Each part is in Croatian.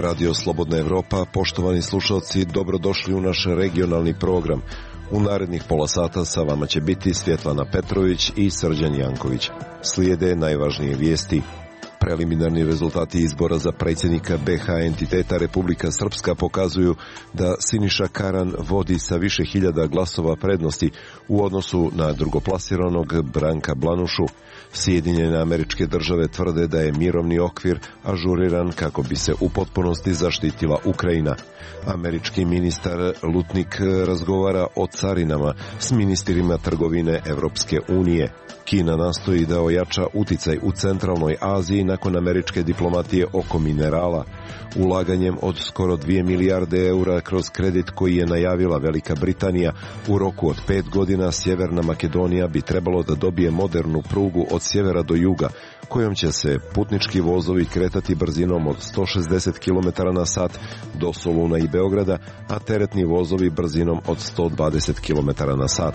je Radio Slobodna Evropa. Poštovani slušalci, dobrodošli u naš regionalni program. U narednih pola sata sa vama će biti Svjetlana Petrović i Srđan Janković. Slijede najvažnije vijesti. Preliminarni rezultati izbora za predsjednika BiH entiteta Republika Srpska pokazuju da Siniša Karan vodi sa više hiljada glasova prednosti u odnosu na drugoplasiranog Branka Blanušu. Sjedinjene Američke Države tvrde da je mirovni okvir ažuriran kako bi se u potpunosti zaštitila Ukrajina. Američki ministar Lutnik razgovara o carinama s ministrima trgovine Evropske unije. Kina nastoji da ojača uticaj u centralnoj Aziji nakon američke diplomatije oko minerala. Ulaganjem od skoro 2 milijarde eura kroz kredit koji je najavila Velika Britanija, u roku od 5 godina Sjeverna Makedonija bi trebalo da dobije modernu prugu od sjevera do juga, kojom će se putnički vozovi kretati brzinom od 160 km na sat do Soluna i Beograda, a teretni vozovi brzinom od 120 km na sat.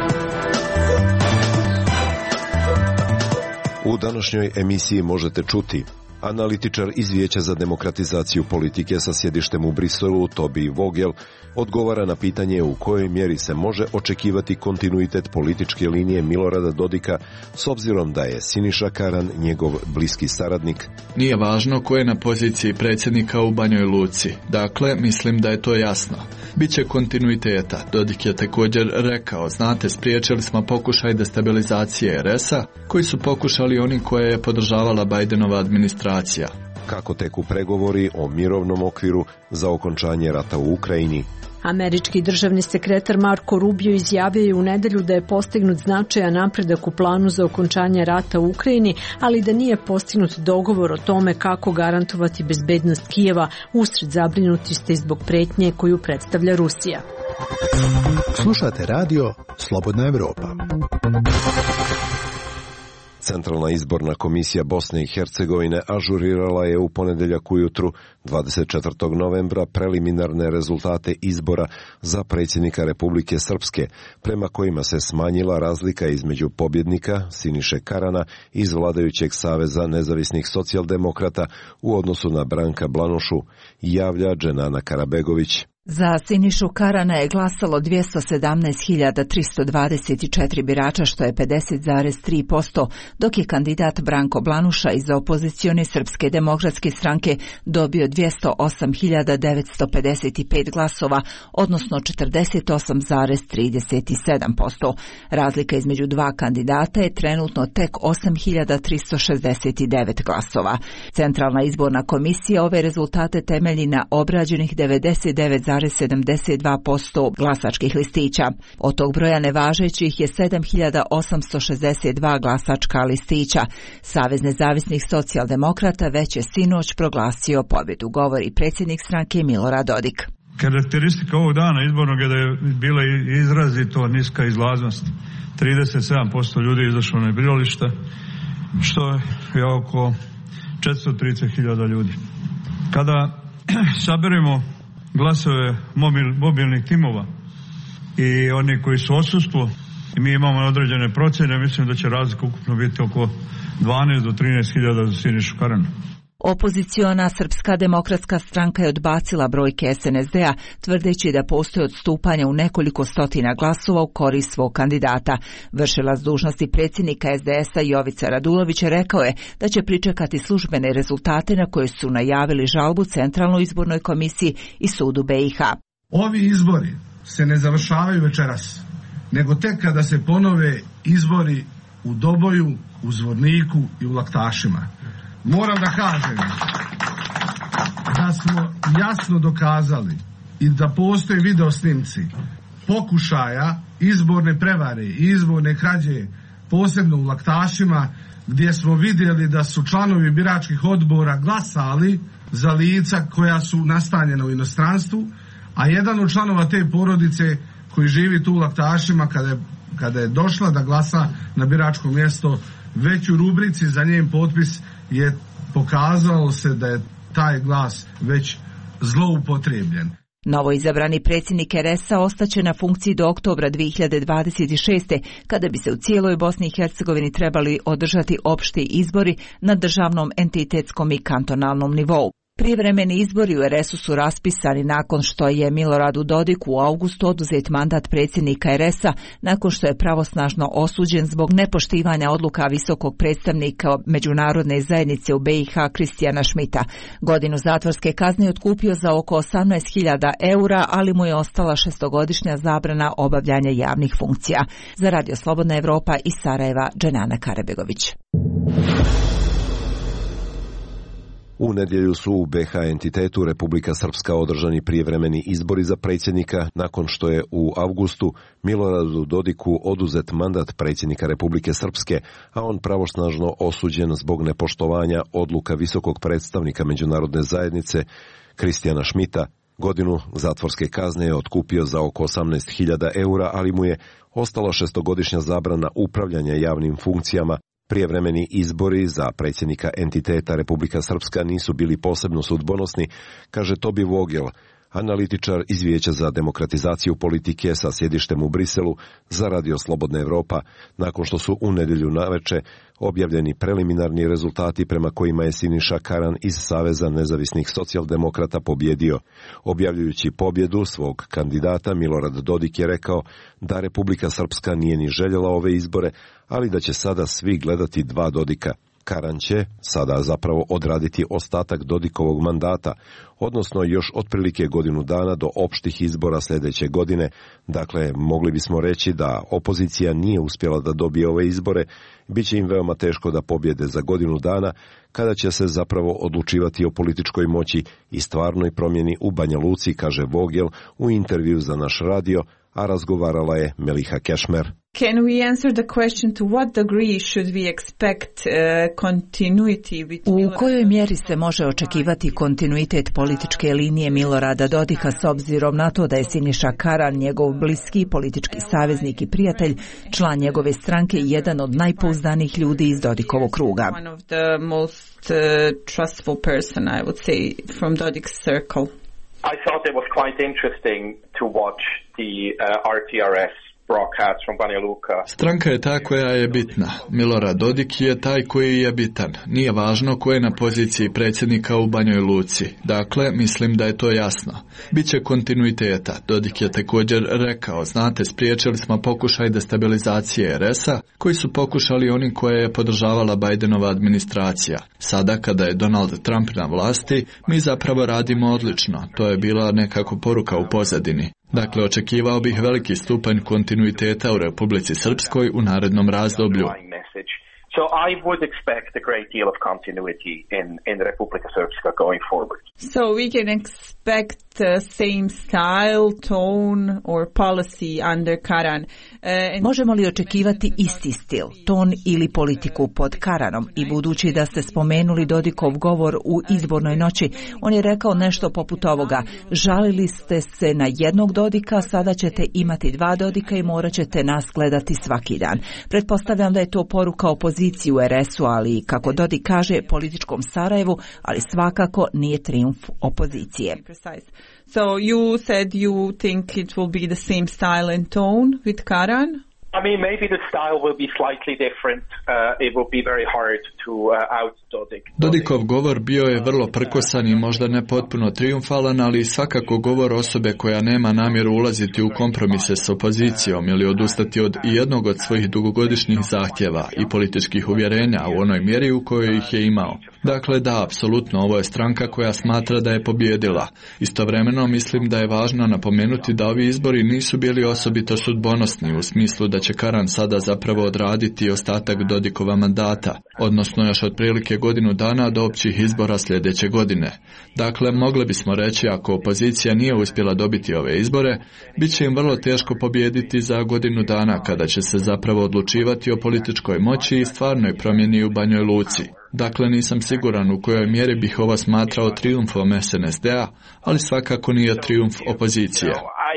U današnjoj emisiji možete čuti: analitičar iz Vijeća za demokratizaciju politike sa sjedištem u Briselu, Tobi Vogel, odgovara na pitanje u kojoj mjeri se može očekivati kontinuitet političke linije Milorada Dodika s obzirom da je Siniša Karan njegov bliski saradnik. Nije važno ko je na poziciji predsjednika u Banjoj Luci. Dakle, mislim da je to jasno. Biće kontinuiteta. Dodik je također rekao: znate, spriječili smo pokušaj destabilizacije RS-a, koji su pokušali oni koje je podržavala Bidenova administracija. Kako teku pregovori o mirovnom okviru za okončanje rata u Ukrajini? Američki državni sekretar Marko Rubio izjavio je u nedjelju da je postignut značajan napredak u planu za okončanje rata u Ukrajini, ali da nije postignut dogovor o tome kako garantovati bezbednost Kijeva usred zabrinutosti zbog pretnje koju predstavlja Rusija. Slušate radio Slobodna Evropa. Centralna izborna komisija Bosne i Hercegovine ažurirala je u ponedjeljak ujutru 24. novembra preliminarne rezultate izbora za predsjednika Republike Srpske, prema kojima se smanjila razlika između pobjednika Siniše Karana iz vladajućeg Saveza nezavisnih socijaldemokrata u odnosu na Branka Blanušu, javlja Dženana Karabegović. Za Sinišu Karana je glasalo 217.324 birača, što je 50,3%, dok je kandidat Branko Blanuša iz opozicione Srpske demokratske stranke dobio 208.955 glasova, odnosno 48,37%. Razlika između dva kandidata je trenutno tek 8.369 glasova. Centralna izborna komisija ove rezultate temelji na obrađenih 99,72% glasačkih listića. Od tog broja nevažećih je 7.862 glasačka listića. Savez nezavisnih socijaldemokrata već je sinoć proglasio pobjedu, govori predsjednik stranke Milorad Dodik. Karakteristika ovog dana izbornog je da je bila izrazito niska izlaznost. 37% ljudi izašlo na birališta, što je oko 430.000 ljudi. Kada saberemo glasove mobilnih timova i oni koji su odsustvo, i mi imamo određene procjene, mislim da će razlika ukupno biti oko 12 do 13.000 za Sinišu Karana. Opoziciona Srpska demokratska stranka je odbacila brojke SNSD-a, tvrdeći da postoji odstupanja u nekoliko stotina glasova u korist svog kandidata. Vršilac dužnosti predsjednika SDS-a Jovica Radulović rekao je da će pričekati službene rezultate na koje su najavili žalbu Centralnoj izbornoj komisiji i sudu BiH. Ovi izbori se ne završavaju večeras, nego tek kada se ponove izbori u Doboju, u Zvorniku i u Laktašima. Moram da kažem da smo jasno dokazali i da postoje video snimci pokušaja izborne prevare i izborne krađe, posebno u Laktašima, gdje smo vidjeli da su članovi biračkih odbora glasali za lica koja su nastanjena u inostranstvu, a jedan od članova te porodice koji živi tu u Laktašima, kada je došla da glasa na biračko mjesto, već u rubrici za njen potpis je pokazalo se da je taj glas već zloupotrebljen. Novoizabrani predsjednik RS-a ostaće na funkciji do oktobra 2026. kada bi se u cijeloj Bosni i Hercegovini trebali održati opšti izbori na državnom, entitetskom i kantonalnom nivou. Prijevremeni izbori u RS-u su raspisani nakon što je Miloradu Dodiku u augustu oduzet mandat predsjednika RS-a nakon što je pravosnažno osuđen zbog nepoštivanja odluka visokog predstavnika međunarodne zajednice u BiH Kristijana Šmita. Godinu zatvorske kazne je otkupio za oko 18.000 eura, ali mu je ostala 6-godišnja zabrana obavljanja javnih funkcija. Za Radio Slobodna Evropa iz Sarajeva, Dženana Karebegović. U nedjelju su u BiH entitetu Republika Srpska održani prijevremeni izbori za predsjednika nakon što je u avgustu Miloradu Dodiku oduzet mandat predsjednika Republike Srpske, a on pravosnažno osuđen zbog nepoštovanja odluka visokog predstavnika međunarodne zajednice Kristijana Šmita. Godinu zatvorske kazne je otkupio za oko 18.000 eura, ali mu je ostala 6-godišnja zabrana upravljanja javnim funkcijama. Prijevremeni izbori za predsjednika entiteta Republika Srpska nisu bili posebno sudbonosni, kaže Tobi Vogel, analitičar iz Vijeća za demokratizaciju politike sa sjedištem u Briselu za Radio Slobodna Evropa, nakon što su u nedjelju naveče objavljeni preliminarni rezultati prema kojima je Siniša Karan iz Saveza nezavisnih socijaldemokrata pobjedio. Objavljujući pobjedu svog kandidata, Milorad Dodik je rekao da Republika Srpska nije ni željela ove izbore, ali da će sada svi gledati dva Dodika. Karan će sada zapravo odraditi ostatak Dodikovog mandata, odnosno još otprilike godinu dana do opštih izbora sljedeće godine. Dakle, mogli bismo reći da opozicija nije uspjela da dobije ove izbore, bit će im veoma teško da pobjede za godinu dana, kada će se zapravo odlučivati o političkoj moći i stvarnoj promjeni u Banja Luci, kaže Vogel u intervju za naš radio, a razgovarala je Meliha Kešmer. Can we answer the question to what degree should we expect continuity between... U kojoj mjeri se može očekivati kontinuitet političke linije Milorada Dodika s obzirom na to da je Siniša Karan njegov bliski politički saveznik i prijatelj, član njegove stranke i jedan od najpouzdanijih ljudi iz Dodikovog kruga? One of the most trustful person, I would say, from Dodik's circle. I thought it was quite interesting to watch the RTRS broadcast from Banja Luka. Stranka je ta koja je bitna. Milorad Dodik je taj koji je bitan. Nije važno ko je na poziciji predsjednika u Banjoj Luci. Dakle, mislim da je to jasno. Biće kontinuiteta. Dodik je također rekao, znate, spriječili smo pokušaj destabilizacije RS-a, koji su pokušali oni koje je podržavala Bidenova administracija. Sada, kada je Donald Trump na vlasti, mi zapravo radimo odlično. To je bila nekako poruka u pozadini. Dakle, očekivao bih veliki stupanj kontinuiteta u Republici Srpskoj u narednom razdoblju. So I would expect a great deal of continuity in Republika Srpska going forward. So we can expect same style, tone or policy under Karan. Možemo li očekivati isti stil, ton ili politiku pod Karanom? I budući da ste spomenuli Dodikov govor u izbornoj noći, on je rekao nešto poput ovoga: žalili ste se na jednog Dodika, sada ćete imati dva Dodika i morat ćete nas gledati svaki dan. Pretpostavljam da je to poruka opoziciji u RS-u, ali kako Dodik kaže, političkom Sarajevu, ali svakako nije trijumf opozicije. So you said you think it will be the same style and tone with Karan? I mean, maybe the style will be slightly different. It will be very hard to out Dodik. Dodikov govor bio je vrlo prkosan i možda ne potpuno triumfalan, ali svakako govor osobe koja nema namjeru ulaziti u kompromise s opozicijom ili odustati od jednog od svojih dugogodišnjih zahtjeva i političkih uvjerenja u onoj mjeri u kojoj ih je imao. Dakle, da, apsolutno, ovo je stranka koja smatra da je pobjedila. Istovremeno mislim da je važno napomenuti da ovi izbori nisu bili osobito sudbonosni u smislu da će Karan sada zapravo odraditi ostatak Dodikova mandata, odnosno još otprilike godinu dana do općih izbora sljedeće godine. Dakle, mogli bismo reći, ako opozicija nije uspjela dobiti ove izbore, bit će im vrlo teško pobijediti za godinu dana, kada će se zapravo odlučivati o političkoj moći i stvarnoj promjeni u Banjoj Luci. Dakle, nisam siguran u kojoj mjeri bih ovo smatrao trijumfom SNSD-a, ali svakako nije trijumf opozicije.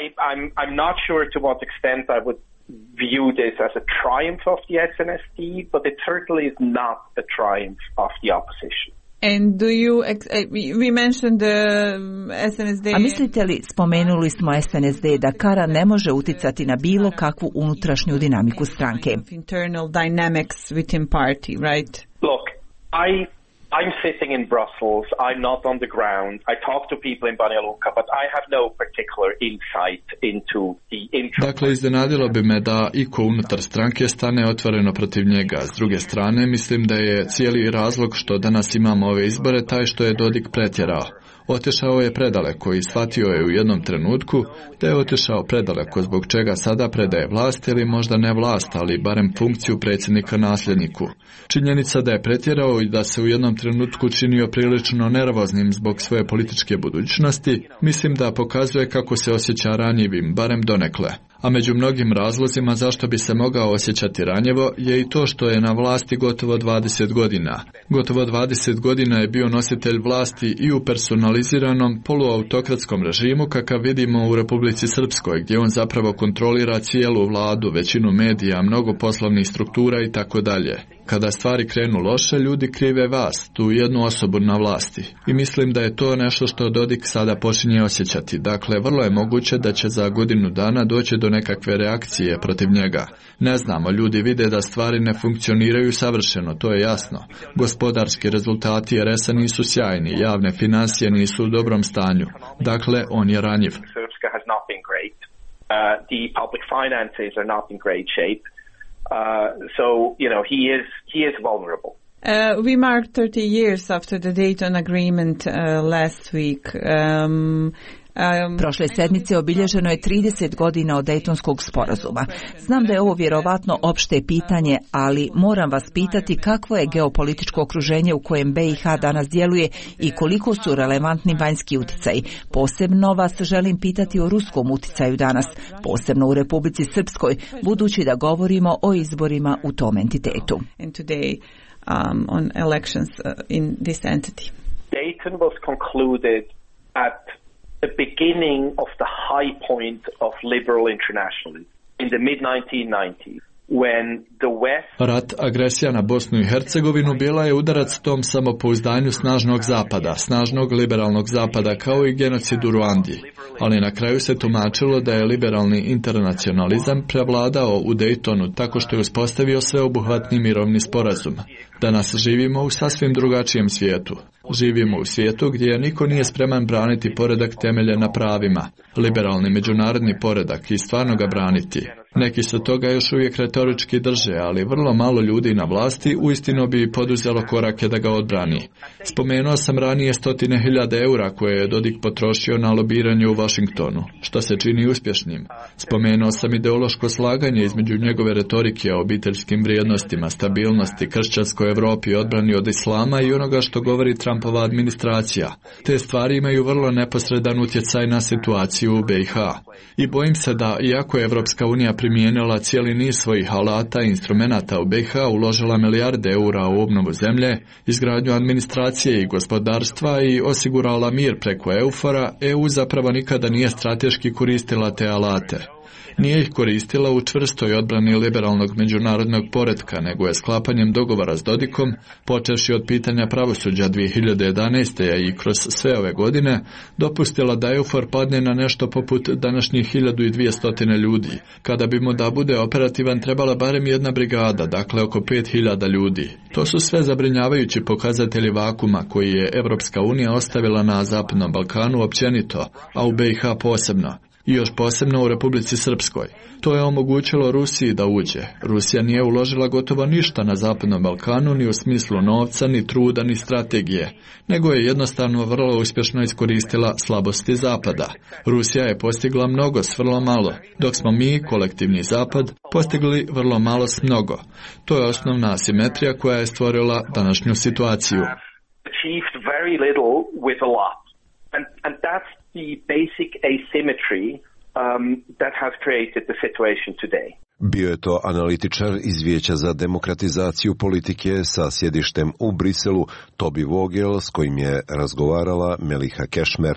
I'm not sure to what extent I would view this as a triumph of the SNSD, but it certainly is not a triumph of the opposition. And do you, we mentioned the SNSD... A mislite li, spomenuli smo SNSD, da Karan ne može uticati na bilo kakvu unutrašnju dinamiku stranke? Internal dynamics within party, right? Look, I'm sitting in Brussels. I'm not on the ground. I talk to people in Banja Luka, but I have no particular insight into the interest. Dakle, iznenadilo bi me da iko unutar stranke stane otvoreno protiv njega. S druge strane, mislim da je cijeli razlog što danas imamo ove izbore taj što je Dodik pretjerao. Otišao je predaleko i shvatio je u jednom trenutku da je otišao predaleko zbog čega sada predaje vlast ili možda ne vlast, ali barem funkciju predsjednika nasljedniku. Činjenica da je pretjerao i da se u jednom trenutku činio prilično nervoznim zbog svoje političke budućnosti, mislim da pokazuje kako se osjeća ranjivim, barem donekle. A među mnogim razlozima zašto bi se mogao osjećati ranjivo je i to što je na vlasti gotovo 20 godina. Gotovo 20 godina je bio nositelj vlasti i u personaliziranom poluautokratskom režimu kakav vidimo u Republici Srpskoj, gdje on zapravo kontrolira cijelu vladu, većinu medija, mnogo poslovnih struktura i tako dalje. Kada stvari krenu loše, ljudi krive vas, tu jednu osobu na vlasti. I mislim da je to nešto što Dodik sada počinje osjećati. Dakle, vrlo je moguće da će za godinu dana doći do nekakve reakcije protiv njega. Ne znamo, ljudi vide da stvari ne funkcioniraju savršeno, to je jasno. Gospodarski rezultati RS-a nisu sjajni, javne financije nisu u dobrom stanju. Dakle, on je ranjiv. The public finances are not in great shape. So, he is vulnerable. We marked 30 years after the Dayton Agreement last week. Prošle sedmice obilježeno je 30 godina od Dejtonskog sporazuma. Znam da je ovo vjerovatno opšte pitanje, ali moram vas pitati kakvo je geopolitičko okruženje u kojem BiH danas djeluje i koliko su relevantni vanjski utjecaji. Posebno vas želim pitati o ruskom utjecaju danas, posebno u Republici Srpskoj, budući da govorimo o izborima u tom entitetu. On elections in this entity. Dayton was concluded at the beginning of the high point of liberal internationalism in the mid-1990s. Rat, agresija na Bosnu i Hercegovinu bila je udarac tom samopouzdanju snažnog zapada, snažnog liberalnog zapada kao i genocid u Ruandi. Ali na kraju se tumačilo da je liberalni internacionalizam prevladao u Daytonu tako što je uspostavio sveobuhvatni mirovni sporazum. Danas živimo u sasvim drugačijem svijetu. Živimo u svijetu gdje niko nije spreman braniti poredak temeljen na pravima, liberalni međunarodni poredak i stvarno ga braniti. Neki se toga još uvijek retorički drže, ali vrlo malo ljudi na vlasti uistinu bi poduzelo korake da ga odbrani. Spomenuo sam ranije 100.000 eura koje je Dodik potrošio na lobiranje u Washingtonu, što se čini uspješnim. Spomenuo sam ideološko slaganje između njegove retorike o obiteljskim vrijednostima, stabilnosti, kršćanskoj Europi, odbrani od islama i onoga što govori Trumpova administracija. Te stvari imaju vrlo neposredan utjecaj na situaciju u BiH. I bojim se da, iako je Evropska unija primijenila cijeli niz svojih alata i instrumenata u BiH, uložila milijarde eura u obnovu zemlje, izgradnju administracije i gospodarstva i osigurala mir preko EUFOR-a, EU zapravo nikada nije strateški koristila te alate. Nije ih koristila u čvrstoj odbrani liberalnog međunarodnog poretka, nego je sklapanjem dogovora s Dodikom, počevši od pitanja pravosuđa 2011. i kroz sve ove godine, dopustila da EUFOR padne na nešto poput današnjih 1200 ljudi. Kada bi mu da bude operativan trebala barem jedna brigada, dakle oko 5000 ljudi. To su sve zabrinjavajući pokazatelji vakuma koji je Evropska unija ostavila na Zapadnom Balkanu općenito, a u BiH posebno. I još posebno u Republici Srpskoj. To je omogućilo Rusiji da uđe. Rusija nije uložila gotovo ništa na Zapadnom Balkanu ni u smislu novca, ni truda, ni strategije, nego je jednostavno vrlo uspješno iskoristila slabosti Zapada. Rusija je postigla mnogo s vrlo malo, dok smo mi, kolektivni Zapad, postigli vrlo malo s mnogo. To je osnovna asimetrija koja je stvorila današnju situaciju. And that's the basic asymmetry that has created the situation today. Bio je to analitičar iz Vijeća za demokratizaciju politike sa sjedištem u Briselu, Tobi Vogel, s kojim je razgovarala Meliha Kešmer.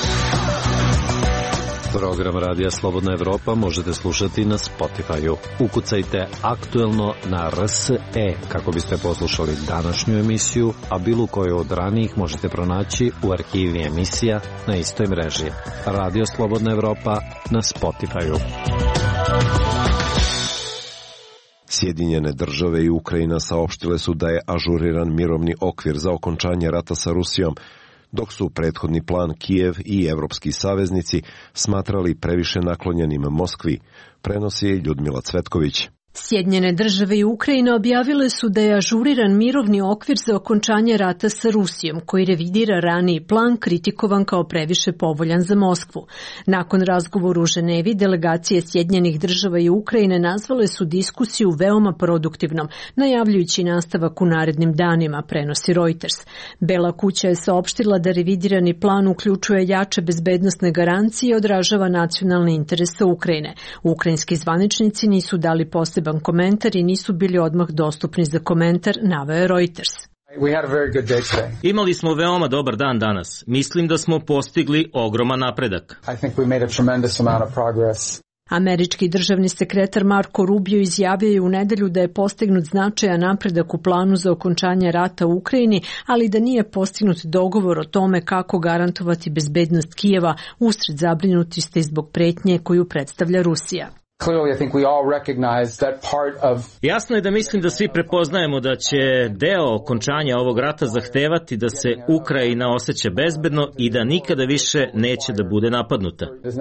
Program Radija Slobodna Evropa možete slušati na Spotify-u. Ukucajte aktuelno na RSE kako biste poslušali današnju emisiju, a bilo koju od ranijih možete pronaći u arhivi emisija na istoj mreži. Radio Slobodna Evropa na Spotify-u. Sjedinjene države i Ukrajina saopštile su da je ažuriran mirovni okvir za okončanje rata sa Rusijom, dok su prethodni plan Kijev i evropski saveznici smatrali previše naklonjenim Moskvi, prenosi Ljudmila Cvetković. Sjedinjene države i Ukrajina objavile su da je ažuriran mirovni okvir za okončanje rata sa Rusijom, koji revidira raniji plan kritikovan kao previše povoljan za Moskvu. Nakon razgovora u Ženevi, delegacije Sjedinjenih država i Ukrajine nazvale su diskusiju veoma produktivnom, najavljujući nastavak u narednim danima, prenosi Reuters. Bela kuća je saopštila da revidirani plan uključuje jače bezbednosne garancije i odražava nacionalne interese Ukrajine. Ukrajinski zvaničnici nisu dali poseban komentar i nisu bili odmah dostupni za komentar, naveo je Reuters. Imali smo veoma dobar dan danas. Mislim da smo postigli ogroman napredak. Američki državni sekretar Marko Rubio izjavio je u nedelju da je postignut značajan napredak u planu za okončanje rata u Ukrajini, ali da nije postignut dogovor o tome kako garantovati bezbednost Kijeva usred zabrinutosti zbog pretnje koju predstavlja Rusija. Jasno je da mislim da svi prepoznajemo da će deo okončanja ovog rata zahtevati da se Ukrajina osjeća bezbedno i da nikada više neće da bude napadnuta.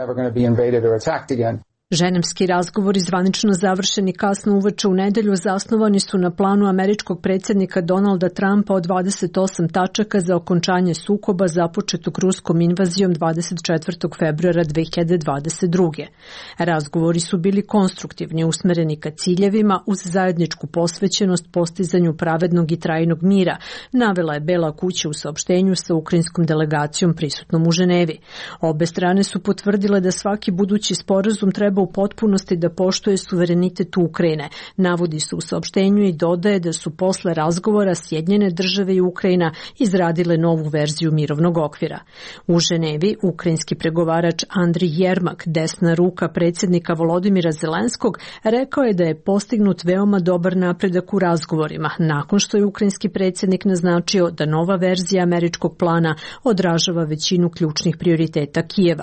Ženevski razgovori zvanično završeni kasno uveče u nedelju zasnovani su na planu američkog predsjednika Donalda Trumpa od 28 tačaka za okončanje sukoba započetog ruskom invazijom 24. februara 2022. Razgovori su bili konstruktivni, usmereni ka ciljevima uz zajedničku posvećenost postizanju pravednog i trajnog mira, navela je Bela kuća u saopštenju sa ukrajinskom delegacijom prisutnom u Ženevi. Obe strane su potvrdile da svaki budući sporazum treba u potpunosti da poštuje suverenitet Ukrajine, navodi se u saopštenju i dodaje da su posle razgovora Sjedinjene države i Ukrajina izradile novu verziju mirovnog okvira. U Ženevi ukrajinski pregovarač Andrij Jermak, desna ruka predsjednika Volodimira Zelenskog, rekao je da je postignut veoma dobar napredak u razgovorima, nakon što je ukrajinski predsjednik naznačio da nova verzija američkog plana odražava većinu ključnih prioriteta Kijeva.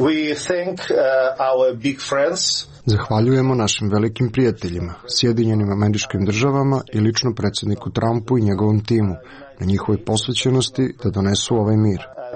Zahvaljujemo našim velikim prijateljima, Sjedinjenim Američkim Državama i lično predsjedniku Trumpu i njegovom timu na njihovoj posvećenosti da donesu ovaj mir.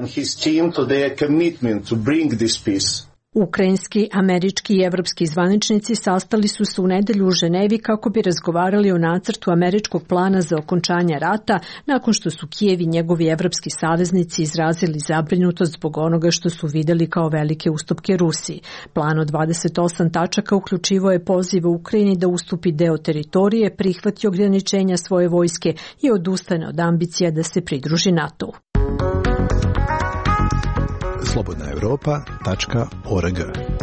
Ukrajinski, američki i evropski zvaničnici sastali su se u nedelju u Ženevi kako bi razgovarali o nacrtu američkog plana za okončanje rata, nakon što su Kijev i njegovi evropski saveznici izrazili zabrinutost zbog onoga što su videli kao velike ustupke Rusiji. Plan od 28 tačaka uključivao je poziv u Ukrajini da ustupi deo teritorije, prihvati ograničenja svoje vojske i odustane od ambicija da se pridruži NATO-u. slobodnaevropa.org.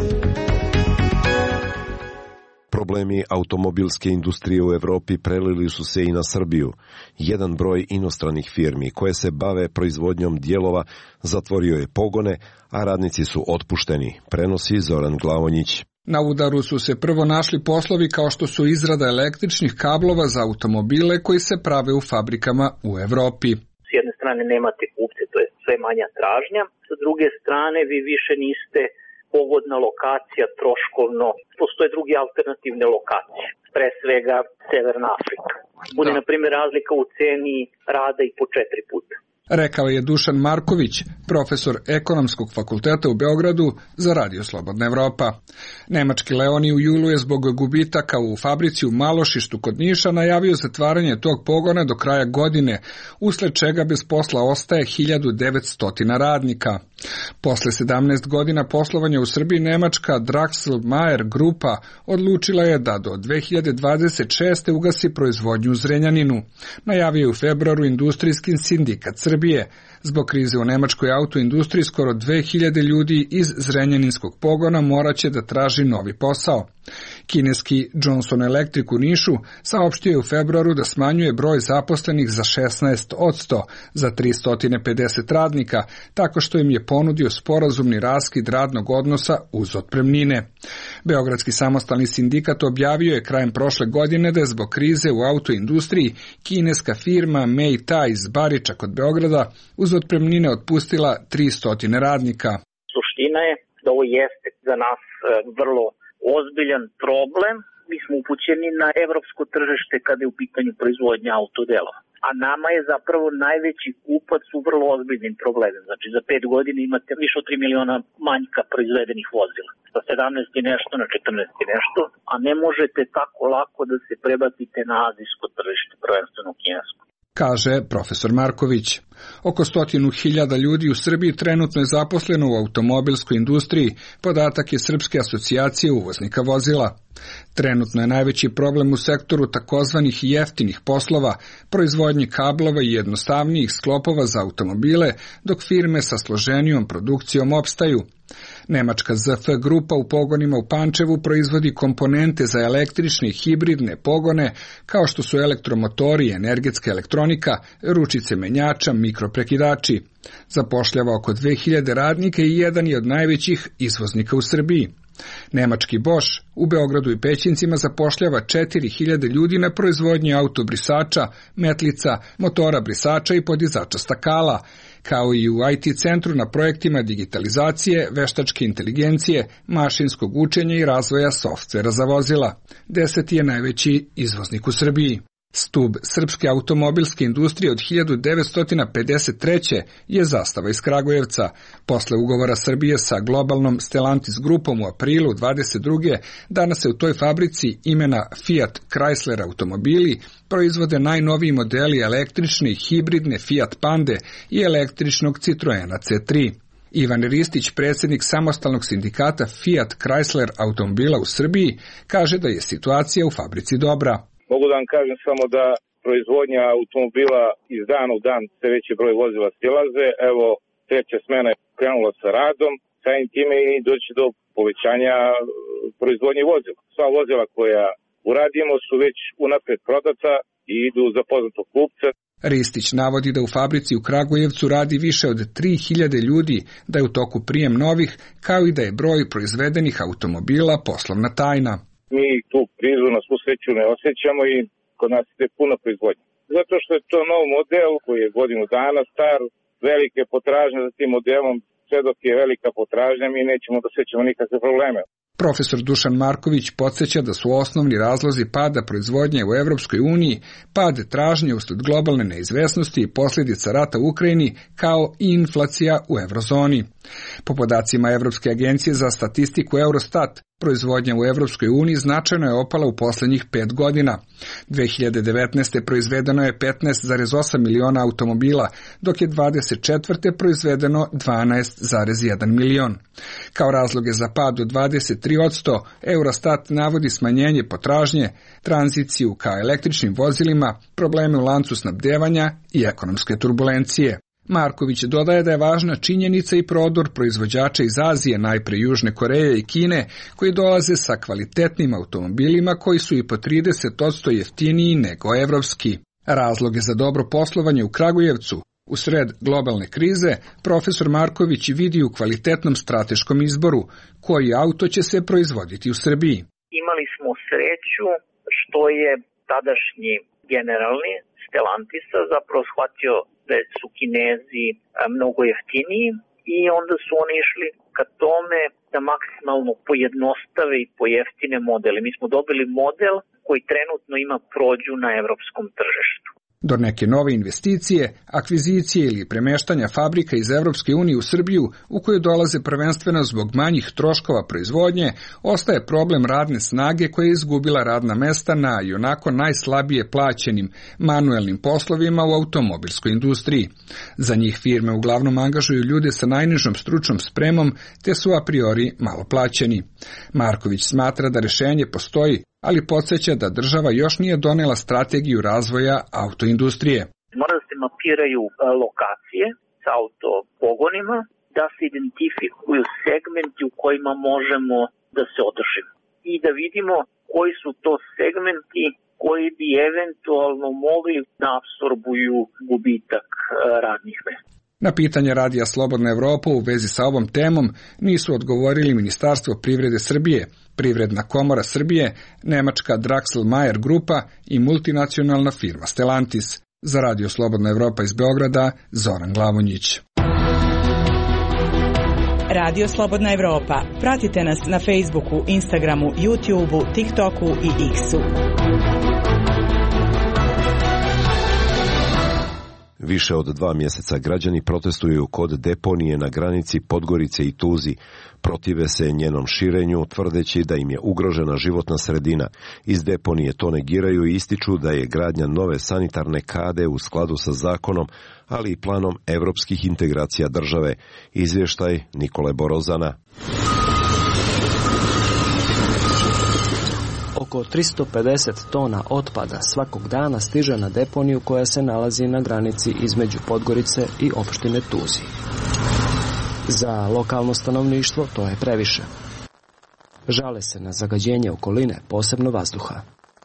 Problemi automobilske industrije u Evropi prelili su se i na Srbiju. Jedan broj inostranih firmi koje se bave proizvodnjom dijelova zatvorio je pogone, a radnici su otpušteni, prenosi Zoran Glavonjić. Na udaru su se prvo našli poslovi kao što su izrada električnih kablova za automobile koji se prave u fabrikama u Evropi. S jedne strane nemate kupce, to je sve manja tražnja, sa druge strane vi više niste pogodna lokacija troškovno, postoje druge alternativne lokacije, pre svega Severna Afrika. Bude, na primjer, razlika u ceni rada i po 4 puta. Rekao je Dušan Marković, profesor Ekonomskog fakulteta u Beogradu za Radio Slobodna Evropa. Nemački Leoni u julu je zbog gubitaka u fabrici u Malošištu kod Niša najavio zatvaranje tog pogona do kraja godine, usled čega bez posla ostaje 1900 radnika. Posle 17 godina poslovanja u Srbiji nemačka Draxl-Mayer grupa odlučila je da do 2026. ugasi proizvodnju u Zrenjaninu. Najavio u februaru industrijski sindikat Srbije. Zbog krize u nemačkoj autoindustriji skoro 2000 ljudi iz Zrenjaninskog pogona moraće da traži novi posao. Kineski Johnson Electric u Nišu saopštio je u februaru da smanjuje broj zaposlenih za 16% za 350 radnika, tako što im je ponudio sporazumni raskid radnog odnosa uz otpremnine. Beogradski samostalni sindikat objavio je krajem prošle godine da je zbog krize u autoindustriji kineska firma Meitai iz Bariča kod Beograda uz otpremnine otpustila 300 radnika. Suština je da ovo jeste za nas vrlo ozbiljan problem mi smo upućeni na evropsko tržište kada je u pitanju proizvodnja autodelova. A nama je zapravo najveći kupac u vrlo ozbiljnim problemima. Znači za 5 godina imate više od 3 miliona manjka proizvedenih vozila. Sa 17 i nešto na 14 i nešto, a ne možete tako lako da se prebacite na azijsko tržište, prvenstveno kinesko. Kaže profesor Marković. Oko 100.000 ljudi u Srbiji trenutno je zaposleno u automobilskoj industriji, podatak je Srpske asocijacije uvoznika vozila. Trenutno je najveći problem u sektoru takozvanih jeftinih poslova, proizvodnji kablova i jednostavnijih sklopova za automobile, dok firme sa složenijom produkcijom opstaju. Nemačka ZF grupa u pogonima u Pančevu proizvodi komponente za električne i hibridne pogone, kao što su elektromotori, energetska elektronika, ručice menjača, mikroprekidači. Zapošljava oko 2000 radnika i jedan je od najvećih izvoznika u Srbiji. Nemački Bosch u Beogradu i Pećincima zapošljava 4000 ljudi na proizvodnji autobrisača, metlica, motora brisača i podizača stakala, kao i u IT centru na projektima digitalizacije, veštačke inteligencije, mašinskog učenja i razvoja softvera za vozila. 10. je najveći izvoznik u Srbiji. Stub srpske automobilske industrije od 1953. je Zastava iz Kragujevca. Posle ugovora Srbije sa globalnom Stellantis grupom u aprilu 22. danas se u toj fabrici imena Fiat Chrysler automobili proizvode najnoviji modeli električne i hibridne Fiat Pande i električnog Citroena C3. Ivan Ristić, predsjednik samostalnog sindikata Fiat Chrysler automobila u Srbiji, kaže da je situacija u fabrici dobra. Mogu da vam kažem samo da proizvodnja automobila iz dana u dan sve veći broj vozila stilaze. Evo, 3. smena je krenula sa radom, samim time i doći do povećanja proizvodnje vozila. Sva vozila koja uradimo su već unapred prodata i idu za poznatog kupca. Ristić navodi da u fabrici u Kragujevcu radi više od 3000 ljudi, da je u toku prijem novih, kao i da je broj proizvedenih automobila poslovna tajna. Mi tu krizu na svu sreću ne osjećamo i kod nas je puno proizvodnja. Zato što je to nov model koji je godinu dana star, velike potražnje za tim modelom, sve dok je velika potražnja mi nećemo da osjećamo nikakve probleme. Profesor Dušan Marković podsjeća da su osnovni razlozi pada proizvodnje u Evropskoj uniji pad tražnje usled globalne neizvesnosti i posljedica rata u Ukrajini, kao i inflacija u eurozoni. Po podacima Evropske agencije za statistiku Eurostat, proizvodnja u Evropskoj uniji značajno je opala u posljednjih 5 godina. 2019. proizvedeno je 15,8 miliona automobila, dok je 24. proizvedeno 12,1 milion. Kao razloge za pad od 23%, Eurostat navodi smanjenje potražnje, tranziciju ka električnim vozilima, probleme u lancu snabdevanja i ekonomske turbulencije. Marković dodaje da je važna činjenica i prodor proizvođača iz Azije, najpre Južne Koreje i Kine, koji dolaze sa kvalitetnim automobilima koji su i po 30% jeftiniji nego evropski. Razloge za dobro poslovanje u Kragujevcu u sred globalne krize profesor Marković vidi u kvalitetnom strateškom izboru, koji auto će se proizvoditi u Srbiji. Imali smo sreću što je tadašnji generalni Stellantisa zapravo shvatio da su Kinezi mnogo jeftiniji i onda su oni išli ka tome da maksimalno pojednostave i pojeftine modele. Mi smo dobili model koji trenutno ima prođu na evropskom tržištu. Do neke nove investicije, akvizicije ili premeštanja fabrika iz Evropske unije u Srbiju, u koju dolaze prvenstveno zbog manjih troškova proizvodnje, ostaje problem radne snage koja je izgubila radna mesta na i onako najslabije plaćenim manuelnim poslovima u automobilskoj industriji. Za njih firme uglavnom angažuju ljude sa najnižom stručnom spremom, te su a priori malo plaćeni. Marković smatra da rešenje postoji, ali podsjeća da država još nije donela strategiju razvoja autoindustrije. Mora da se mapiraju lokacije sa autopogonima, da se identifikuju segmenti u kojima možemo da se održimo i da vidimo koji su to segmenti koji bi eventualno mogli da apsorbuju gubitak radnih mesta. Na pitanje Radija Slobodna Evropa u vezi sa ovom temom nisu odgovorili Ministarstvo privrede Srbije, Privredna komora Srbije, nemačka Draxl-Mayer grupa i multinacionalna firma Stellantis. Za Radio Slobodna Evropa iz Beograda, Zoran Glavonjić. Radio Slobodna Evropa. Pratite nas na Facebooku, Instagramu, YouTubeu, TikToku i X-u. Više od 2 mjeseca građani protestuju kod deponije na granici Podgorice i Tuzi. Protive se njenom širenju, tvrdeći da im je ugrožena životna sredina. Iz deponije to negiraju i ističu da je gradnja nove sanitarne kade u skladu sa zakonom, ali i planom evropskih integracija države. Izvještaj Nikole Borozana. Oko 350 tona otpada svakog dana stiže na deponiju koja se nalazi na granici između Podgorice i opštine Tuzi. Za lokalno stanovništvo to je previše. Žale se na zagađenje okoline, posebno vazduha.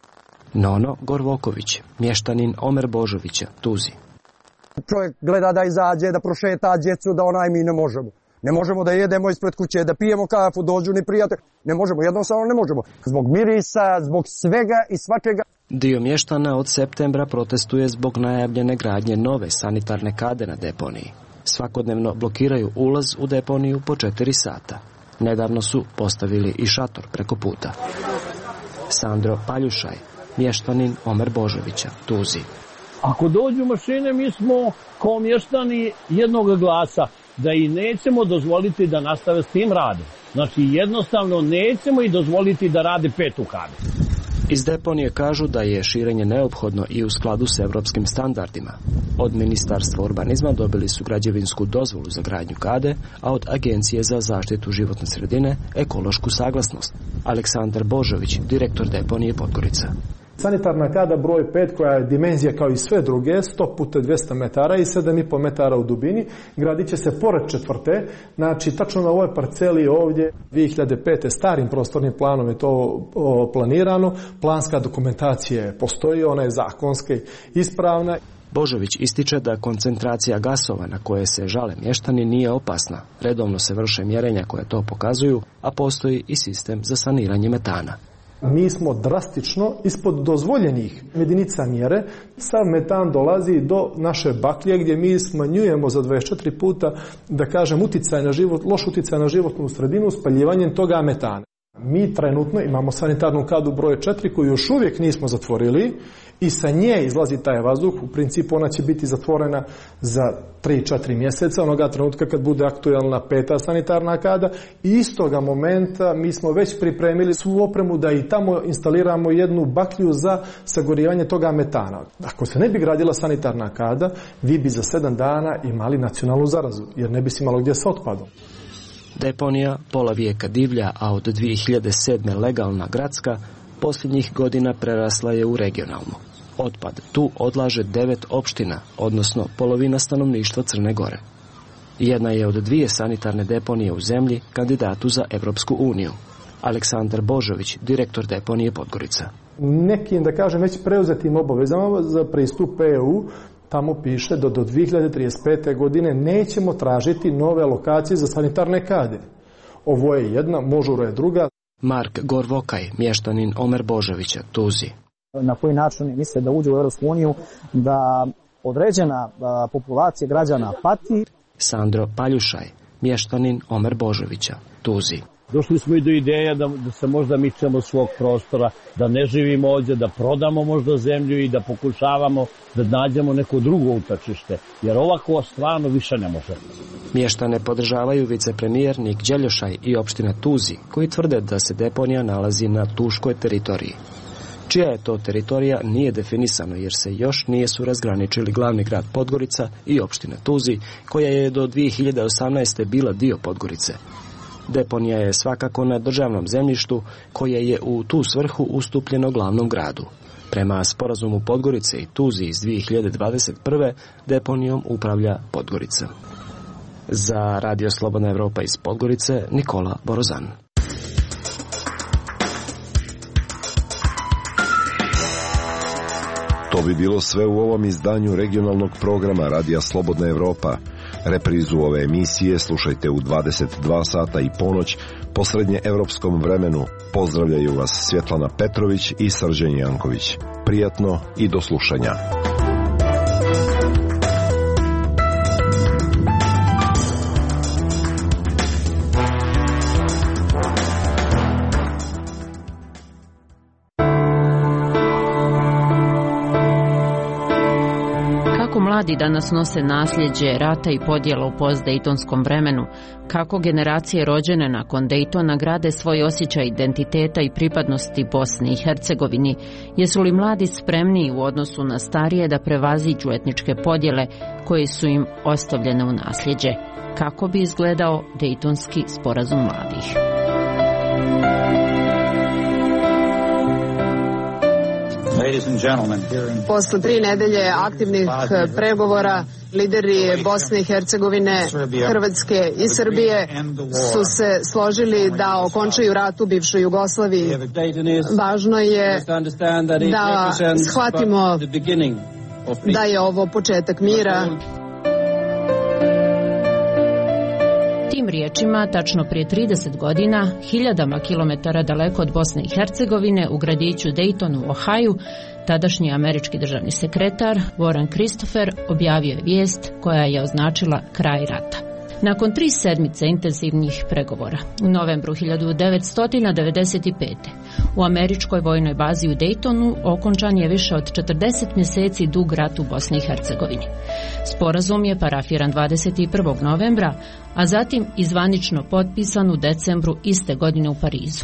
Nono Gorvoković, mještanin Omer Božovića, Tuzi. Čovjek gleda da izađe, da prošeta djecu, da mi ne možemo. Ne možemo da jedemo ispred kuće, da pijemo kafu, dođu ni prijatelji. Ne možemo, jednostavno ne možemo. Zbog mirisa, zbog svega i svačega. Dio mještana od septembra protestuje zbog najavljene gradnje nove sanitarne kade na deponiji. Svakodnevno blokiraju ulaz u deponiju po 4 sata. Nedavno su postavili i šator preko puta. Sandro Paljušaj, mještanin Omer Božovića, Tuzi. Ako dođu mašine, mi smo kao mještani jednog glasa, da i nećemo dozvoliti da nastave s tim radom. Znači jednostavno nećemo i dozvoliti da rade 5 kade. Iz deponije kažu da je širenje neophodno i u skladu s evropskim standardima. Od Ministarstva urbanizma dobili su građevinsku dozvolu za gradnju kade, a od Agencije za zaštitu životne sredine ekološku saglasnost. Aleksandar Božović, direktor deponije Podgorica. Sanitarna kada broj 5 koja je dimenzija kao i sve druge, 100 puta 200 metara i 7,5 metara u dubini, gradit će se pored četvrte, znači tačno na ovoj parceli ovdje 2005. starim prostornim planom je to planirano, planska dokumentacija postoji, ona je zakonska ispravna. Božović ističe da koncentracija gasova na koje se žale mještani nije opasna. Redovno se vrše mjerenja koje to pokazuju, a postoji i sistem za saniranje metana. Mi smo drastično ispod dozvoljenih jedinica mjere. Sav metan dolazi do naše baklje gdje mi smanjujemo za 24 puta, da kažem, loš utjecaj na životnu sredinu spaljivanjem toga metana. Mi trenutno imamo sanitarnu kadu broj 4 koju još uvijek nismo zatvorili i sa nje izlazi taj vazduh. U principu ona će biti zatvorena za 3-4 mjeseca, onoga trenutka kad bude aktualna 5. sanitarna kada. I istoga momenta mi smo već pripremili svu opremu da i tamo instaliramo jednu baklju za sagorivanje toga metana. Ako se ne bi gradila sanitarna kada, vi bi za 7 dana imali nacionalnu zarazu, jer ne bi se imalo gdje sa otpadom. Deponija pola vijeka divlja, a od 2007. legalna gradska, posljednjih godina prerasla je u regionalnu. Otpad tu odlaže 9 opština, odnosno polovina stanovništva Crne Gore. Jedna je od 2 sanitarne deponije u zemlji kandidatu za Evropsku uniju. Aleksandar Božović, direktor deponije Podgorica. Nekim, da kažem, već preuzetim obavezama za pristup EU, tamo piše da do 2035. godine nećemo tražiti nove lokacije za sanitarne kade. Ovo je jedna, Možura je druga. Mark Gorvokaj, mještanin Omer Božovića, Tuzi. Na koji način misle da uđe u Europsku uniju, da određena populacija građana pati. Sandro Paljušaj, mještanin Omer Božovića, Tuzi. Došli smo i do ideja da se možda mičemo svog prostora, da ne živimo ovdje, da prodamo možda zemlju i da pokušavamo da nađemo neko drugo utočište, jer ovako stvarno više ne može. Mještane podržavaju vicepremijer Nik Đeljošaj i opština Tuzi, koji tvrde da se deponija nalazi na tuškoj teritoriji. Čija je to teritorija nije definisano, jer se još nisu razgraničili glavni grad Podgorica i opština Tuzi, koja je do 2018. bila dio Podgorice. Deponija je svakako na državnom zemljištu koje je u tu svrhu ustupljeno glavnom gradu. Prema sporazumu Podgorice i Tuzi iz 2021. deponijom upravlja Podgorica. Za Radio Slobodna Evropa iz Podgorice, Nikola Borozan. To bi bilo sve u ovom izdanju regionalnog programa Radija Slobodna Evropa. Reprizu ove emisije slušajte u 22 sata i ponoć po srednjeevropskom vremenu. Pozdravljaju vas Svjetlana Petrović i Srđan Janković. Prijatno i do slušanja. mladi danas nose nasljeđe rata i podjela u postdejtonskom vremenu, kako generacije rođene nakon Dejtona grade svoj osjećaj identiteta i pripadnosti Bosni i Hercegovini, jesu li mladi spremniji u odnosu na starije da prevaziđu etničke podjele koje su im ostavljene u nasljeđe, kako bi izgledao Dejtonski sporazum mladih. Posle 3 nedelje aktivnih pregovora, lideri Bosne i Hercegovine, Hrvatske i Srbije su se složili da okončaju rat u bivšoj Jugoslaviji. Važno je da shvatimo da je ovo početak mira. Tim riječima, tačno prije 30 godina, hiljadama kilometara daleko od Bosne i Hercegovine, u gradiću Dayton u Ohaju, tadašnji američki državni sekretar Warren Christopher objavio je vijest koja je označila kraj rata. Nakon 3 sedmice intenzivnih pregovora, u novembru 1995. u američkoj vojnoj bazi u Daytonu okončan je više od 40 mjeseci dug rat u Bosni i Hercegovini. Sporazum je parafiran 21. novembra, a zatim i zvanično potpisan u decembru iste godine u Parizu.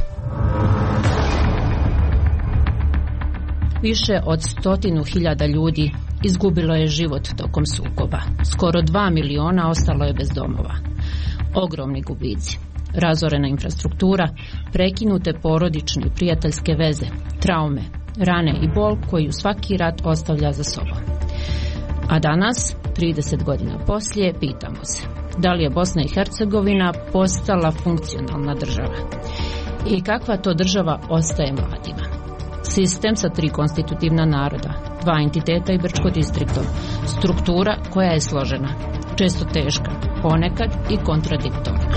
Više od 100.000 ljudi izgubilo je život tokom sukoba. Skoro 2 miliona ostalo je bez domova. Ogromni gubici, razorena infrastruktura, prekinute porodične i prijateljske veze, traume, rane i bol koju svaki rat ostavlja za sobom. A danas, 30 godina poslije, pitamo se da li je Bosna i Hercegovina postala funkcionalna država i kakva to država ostaje mladima. Sistem sa 3 konstitutivna naroda, 2 entiteta i Brčko distriktom, struktura koja je složena, često teška, ponekad i kontradiktorna.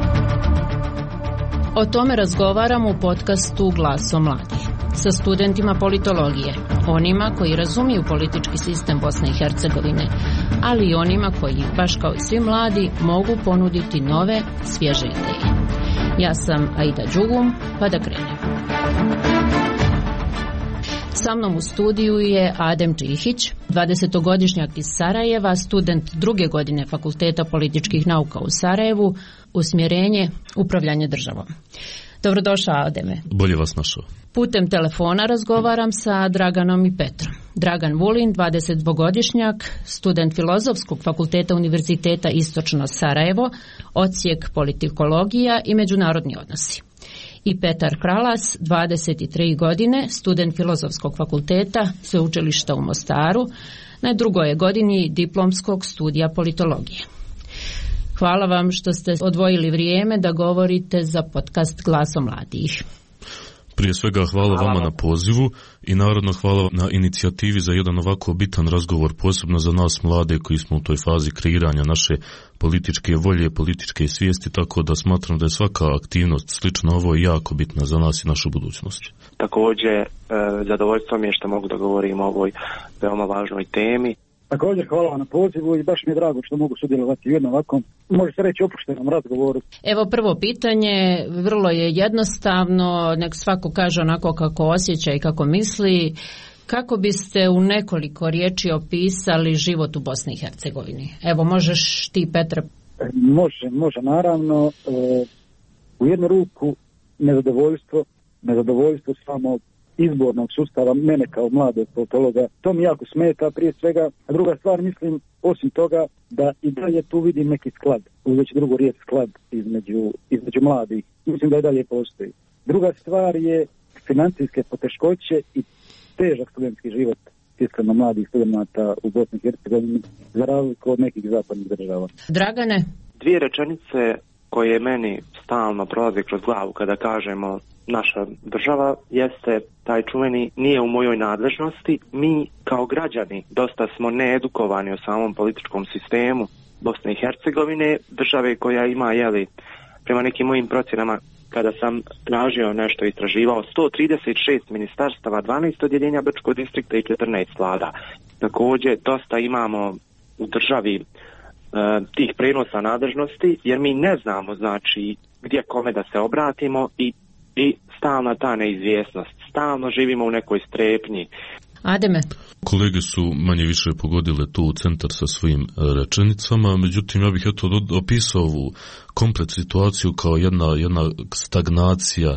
O tome razgovaramo u podcastu Glasom mladih sa studentima politologije, onima koji razumiju politički sistem Bosne i Hercegovine, ali i onima koji, baš kao i svi mladi, mogu ponuditi nove, svježe ideje. Ja sam Aida Đugum, pa da krenemo. Sa mnom u studiju je Adem Čihić, 20-godišnjak iz Sarajeva, student 2. godine Fakulteta političkih nauka u Sarajevu, usmjerenje upravljanje državom. Dobrodošao, Ademe. Bolje vas našao. Putem telefona razgovaram sa Draganom i Petrom. Dragan Vulin, 22-godišnjak, student Filozofskog fakulteta Univerziteta Istočno Sarajevo, odsjek politikologija i međunarodni odnosi. I Petar Kralas, 23 godine, student Filozofskog fakulteta Sveučilišta u Mostaru, na 2. godini diplomskog studija politologije. Hvala vam što ste odvojili vrijeme da govorite za podcast Glasom mladih. Prije svega hvala vama na pozivu i naravno hvala na inicijativi za jedan ovako bitan razgovor, posebno za nas mlade koji smo u toj fazi kreiranja naše političke volje, političke svijesti, tako da smatram da je svaka aktivnost slična ovo jako bitna za nas i našu budućnost. Također, zadovoljstvo mi je što mogu da govorim o ovoj veoma važnoj temi. Također hvala vam na pozivu i baš mi je drago što mogu sudjelovati u jednom ovakvom, može se reći, opuštenom razgovoru. Evo prvo pitanje, vrlo je jednostavno, nek svako kaže onako kako osjeća i kako misli. Kako biste u nekoliko riječi opisali život u Bosni i Hercegovini? Evo, možeš ti, Petre? Može, naravno. U jednu ruku nezadovoljstvo samo izbornog sustava, mene kao mladog politologa, to mi jako smeta prije svega. A druga stvar, mislim, osim toga, da i dalje tu vidim neki sklad, uzeti drugu riječ sklad između mladih. Mislim da i dalje postoji. Druga stvar je financijske poteškoće i težak studentski život iskreno mladih studenta u Bosni i Hercegovini, za razliku od nekih zapadnih država. Dragane? 2 rečenice koje meni stalno prolaze kroz glavu kada kažemo naša država jeste taj čuveni nije u mojoj nadležnosti. Mi kao građani dosta smo needukovani o samom političkom sistemu Bosne i Hercegovine, države koja ima, prema nekim mojim procjenama, kada sam tražio nešto i istraživao, 136 ministarstava, 12 odjeljenja Brčkog distrikta i 14 vlada. Također, dosta imamo u državi tih prenosa nadležnosti, jer mi ne znamo, znači, gdje kome da se obratimo i stalna ta neizvjesnost. Stalno živimo u nekoj strepnji. Ademe? Kolege su manje više pogodile tu u centar sa svojim rečenicama, međutim ja bih opisao ovu komplet situaciju kao jedna stagnacija,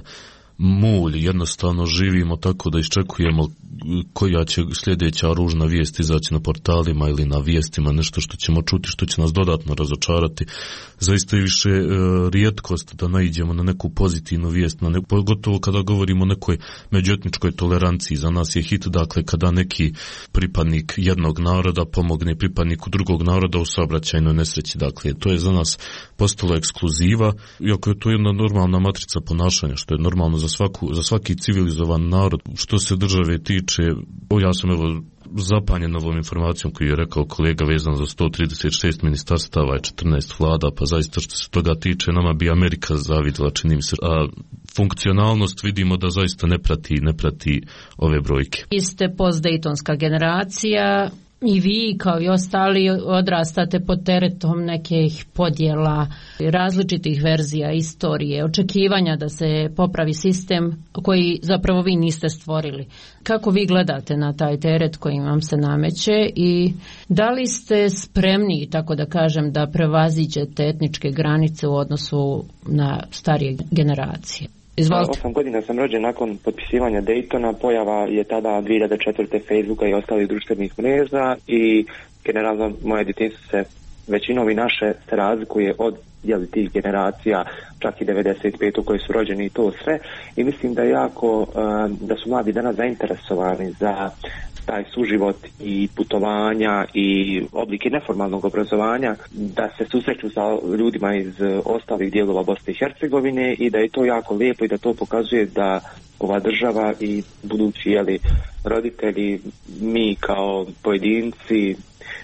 mulj, jednostavno živimo tako da iščekujemo koja će sljedeća ružna vijest izaći na portalima ili na vijestima, nešto što ćemo čuti, što će nas dodatno razočarati. Zaista je više rijetkost da naiđemo na neku pozitivnu vijest, pogotovo kada govorimo o nekoj međuetničkoj toleranciji. Za nas je hit, dakle, kada neki pripadnik jednog naroda pomogne pripadniku drugog naroda u saobraćajnoj nesreći. Dakle, to je za nas postalo ekskluziva, iako je to jedna normalna matrica ponašanja, što je normalno za svaki civilizovan narod. Što se države tiče, ja sam zapanjen ovom informacijom koju je rekao kolega vezano za 136 ministarstava i 14 vlada, pa zaista što se toga tiče nama bi Amerika zavidjela, čini mi se, a funkcionalnost vidimo da zaista ne prati ove brojke. Vi ste postdejtonska generacija i vi kao i ostali odrastate pod teretom nekih podjela, različitih verzija istorije, očekivanja da se popravi sistem koji zapravo vi niste stvorili. Kako vi gledate na taj teret koji vam se nameće i da li ste spremni, tako da kažem, da prevaziđete etničke granice u odnosu na starije generacije? Izvolite. 8 godina sam rođen nakon potpisivanja Daytona, pojava je tada 2004. Facebooka i ostalih društvenih mreža i generalno moje djetinjstvo se većinom i naše se razlikuje od tih generacija, čak i 95 u kojoj su rođeni i to sve. I mislim da je jako, da su mladi danas zainteresovani za taj suživot i putovanja i oblike neformalnog obrazovanja, da se susreću sa ljudima iz ostalih dijelova Bosne i Hercegovine i da je to jako lijepo i da to pokazuje da ova država i budući roditelji, mi kao pojedinci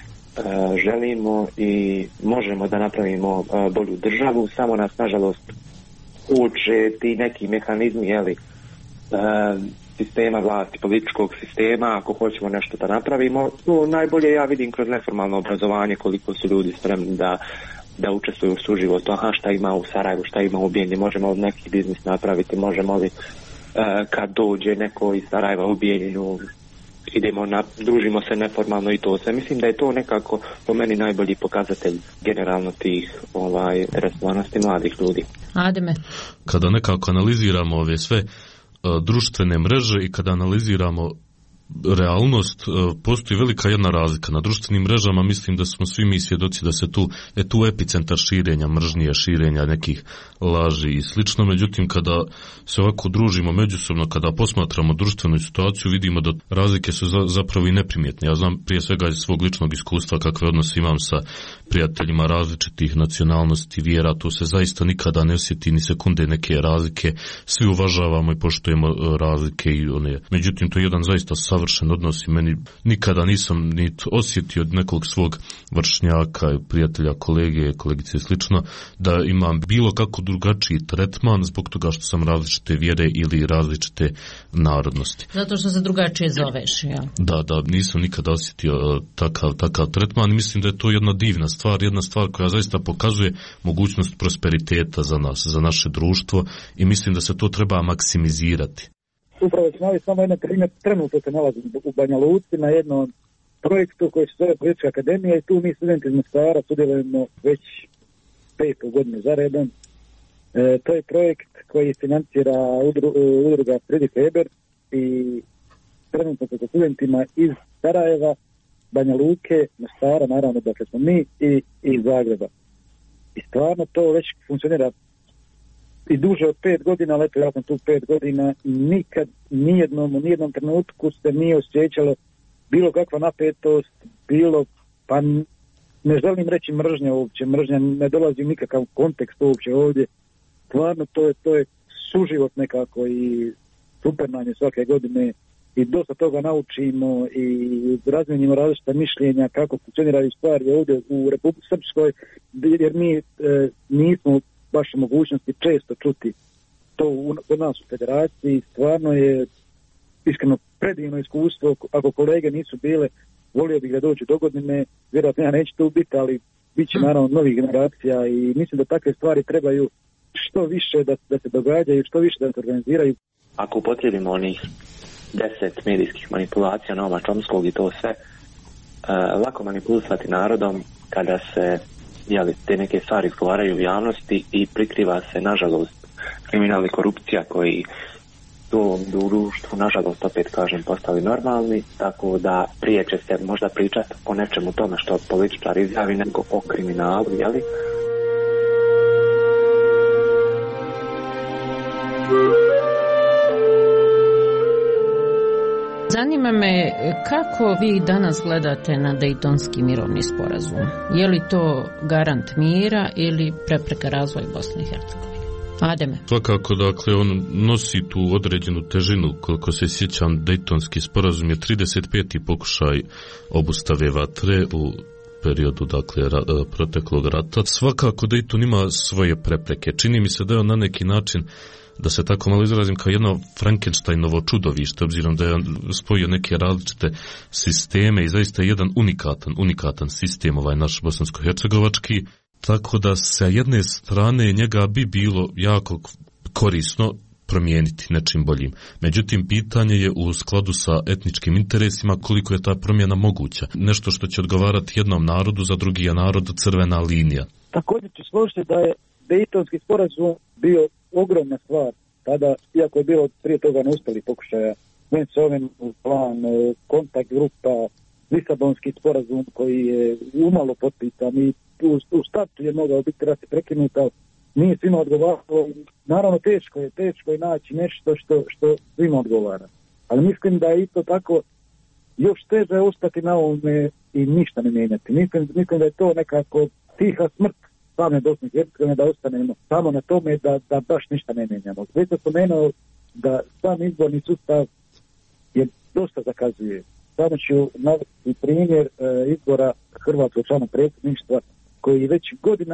želimo i možemo da napravimo bolju državu, samo nas nažalost uče ti neki mehanizmi sistema vlasti, političkog sistema, ako hoćemo nešto da napravimo. To najbolje ja vidim kroz neformalno obrazovanje, koliko su ljudi spremni da učestvuju u suživotu. Aha, šta ima u Sarajevu, šta ima u Bijeljni, možemo li neki biznis napraviti, možemo li kad dođe neko iz Sarajeva u Bijeljinu, družimo se neformalno i to sve. Mislim da je to nekako po meni najbolji pokazatelj generalno tih interesovanosti mladih ljudi. Ademe? Kada nekako analiziramo ove sve društvene mreže i kada analiziramo realnost, postoji velika jedna razlika. Na društvenim mrežama mislim da smo svi mi svjedoci da se tu epicentar širenja mržnje, širenja nekih laži i slično. Međutim, kada se ovako družimo međusobno, kada posmatramo društvenu situaciju, vidimo da razlike su zapravo i neprimjetne. Ja znam prije svega iz svog ličnog iskustva kakve odnose imam sa prijateljima različitih nacionalnosti, vjera, tu se zaista nikada ne osjeti ni sekunde neke razlike. Svi uvažavamo i poštujemo razlike i one. Međutim, to je jedan zaista savršen odnos i meni nikada nisam ni osjetio od nekog svog vršnjaka, prijatelja, kolegice i slično, da imam bilo kako drugačiji tretman zbog toga što sam različite vjere ili različite narodnosti. Zato što se drugačije zoveš, ja? Da, nisam nikada osjetio takav tretman i mislim da je to jedna divna stvar, jedna stvar koja zaista pokazuje mogućnost prosperiteta za nas, za naše društvo i mislim da se to treba maksimizirati. Upravo ću navesti samo jedan primjer, trenutno se nalazim u Banja Luci na jednom projektu koji se zove Politička akademija i tu mi studenti iz Mostara sudjelujemo već 5. godinu za redom. To je projekt koji financira udruga Friedrich Ebert i trenutno sa studentima iz Sarajeva, Banja Luke, Mostara, naravno dakle smo mi i Zagreba. I stvarno to već funkcionira i duže od 5 godina, ali eto ja sam tu 5 godina i nikad, nijednom trenutku se nije osjećalo bilo kakva napetost, pa ne želim reći mržnja uopće, mržnja ne dolazi u nikakav kontekst uopće ovdje. Stvarno to je suživot nekako i super nam je svake godine i dosta toga naučimo i razmijenimo različita mišljenja kako funkcioniraju stvari ovdje u Republici Srpskoj, jer mi nismo baš u mogućnosti često čuti to kod nas u federaciji. Stvarno je iskreno predivno iskustvo. Ako kolege nisu bile, volio bih da dođu do godine, vjerojatno ja neću tu biti, ali bit će naravno novih generacija i mislim da takve stvari trebaju što više da se događaju, što više da se organiziraju. Ako upotrijebimo onih 10 medijskih manipulacija Noama Chomskog i to sve. Lako manipulisati narodom kada se te neke stvari izgovaraju u javnosti i prikriva se, nažalost, kriminal i korupcija koji u ovom društvu, nažalost, opet kažem, postali normalni, tako da prije će se možda pričati o nečemu tome što političar izjavi nego o kriminalu, jeli? Zanima me kako vi danas gledate na Dejtonski mirovni sporazum. Je li to garant mira ili prepreka razvoja Bosne i Hercegovine? Ademe. Svakako, dakle, on nosi tu određenu težinu. Koliko se sjećam, Dejtonski sporazum je 35. pokušaj obustave vatre u periodu, dakle, proteklog rata. Svakako Dejton ima svoje prepreke. Čini mi se da je on na neki način, da se tako malo izrazim, kao jedno Frankensteinovo čudovište, obzirom da je spojio neke različite sisteme i zaista je jedan unikatan sistem, ovaj naš bosansko-hercegovački, tako da sa jedne strane njega bi bilo jako korisno promijeniti nečim boljim. Međutim, pitanje je u skladu sa etničkim interesima koliko je ta promjena moguća. Nešto što će odgovarati jednom narodu, za drugi je narod crvena linija. Također ću složiti da je Dejtonski sporazum bio ogromna stvar tada, iako je bilo prije toga neuspjeli pokušaja, Vensovin plan, kontakt grupa, Lisabonski sporazum koji je umalo potpisan i u startu je mogao biti rat prekinut, ali nije svima odgovaralo. Naravno teško je naći nešto što svima odgovara. Ali mislim da je isto tako još teže ostati na ovome i ništa ne mijenjati. Mislim da je to nekako tiha smrt same Bosne i Hercegovine, da ostanemo samo na tome da baš ništa ne mijenjamo. Već sam spomenuo da sam izborni sustav je dosta zakazuje. Samo ću navesti primjer izbora hrvatskog člana predsjedništva koji već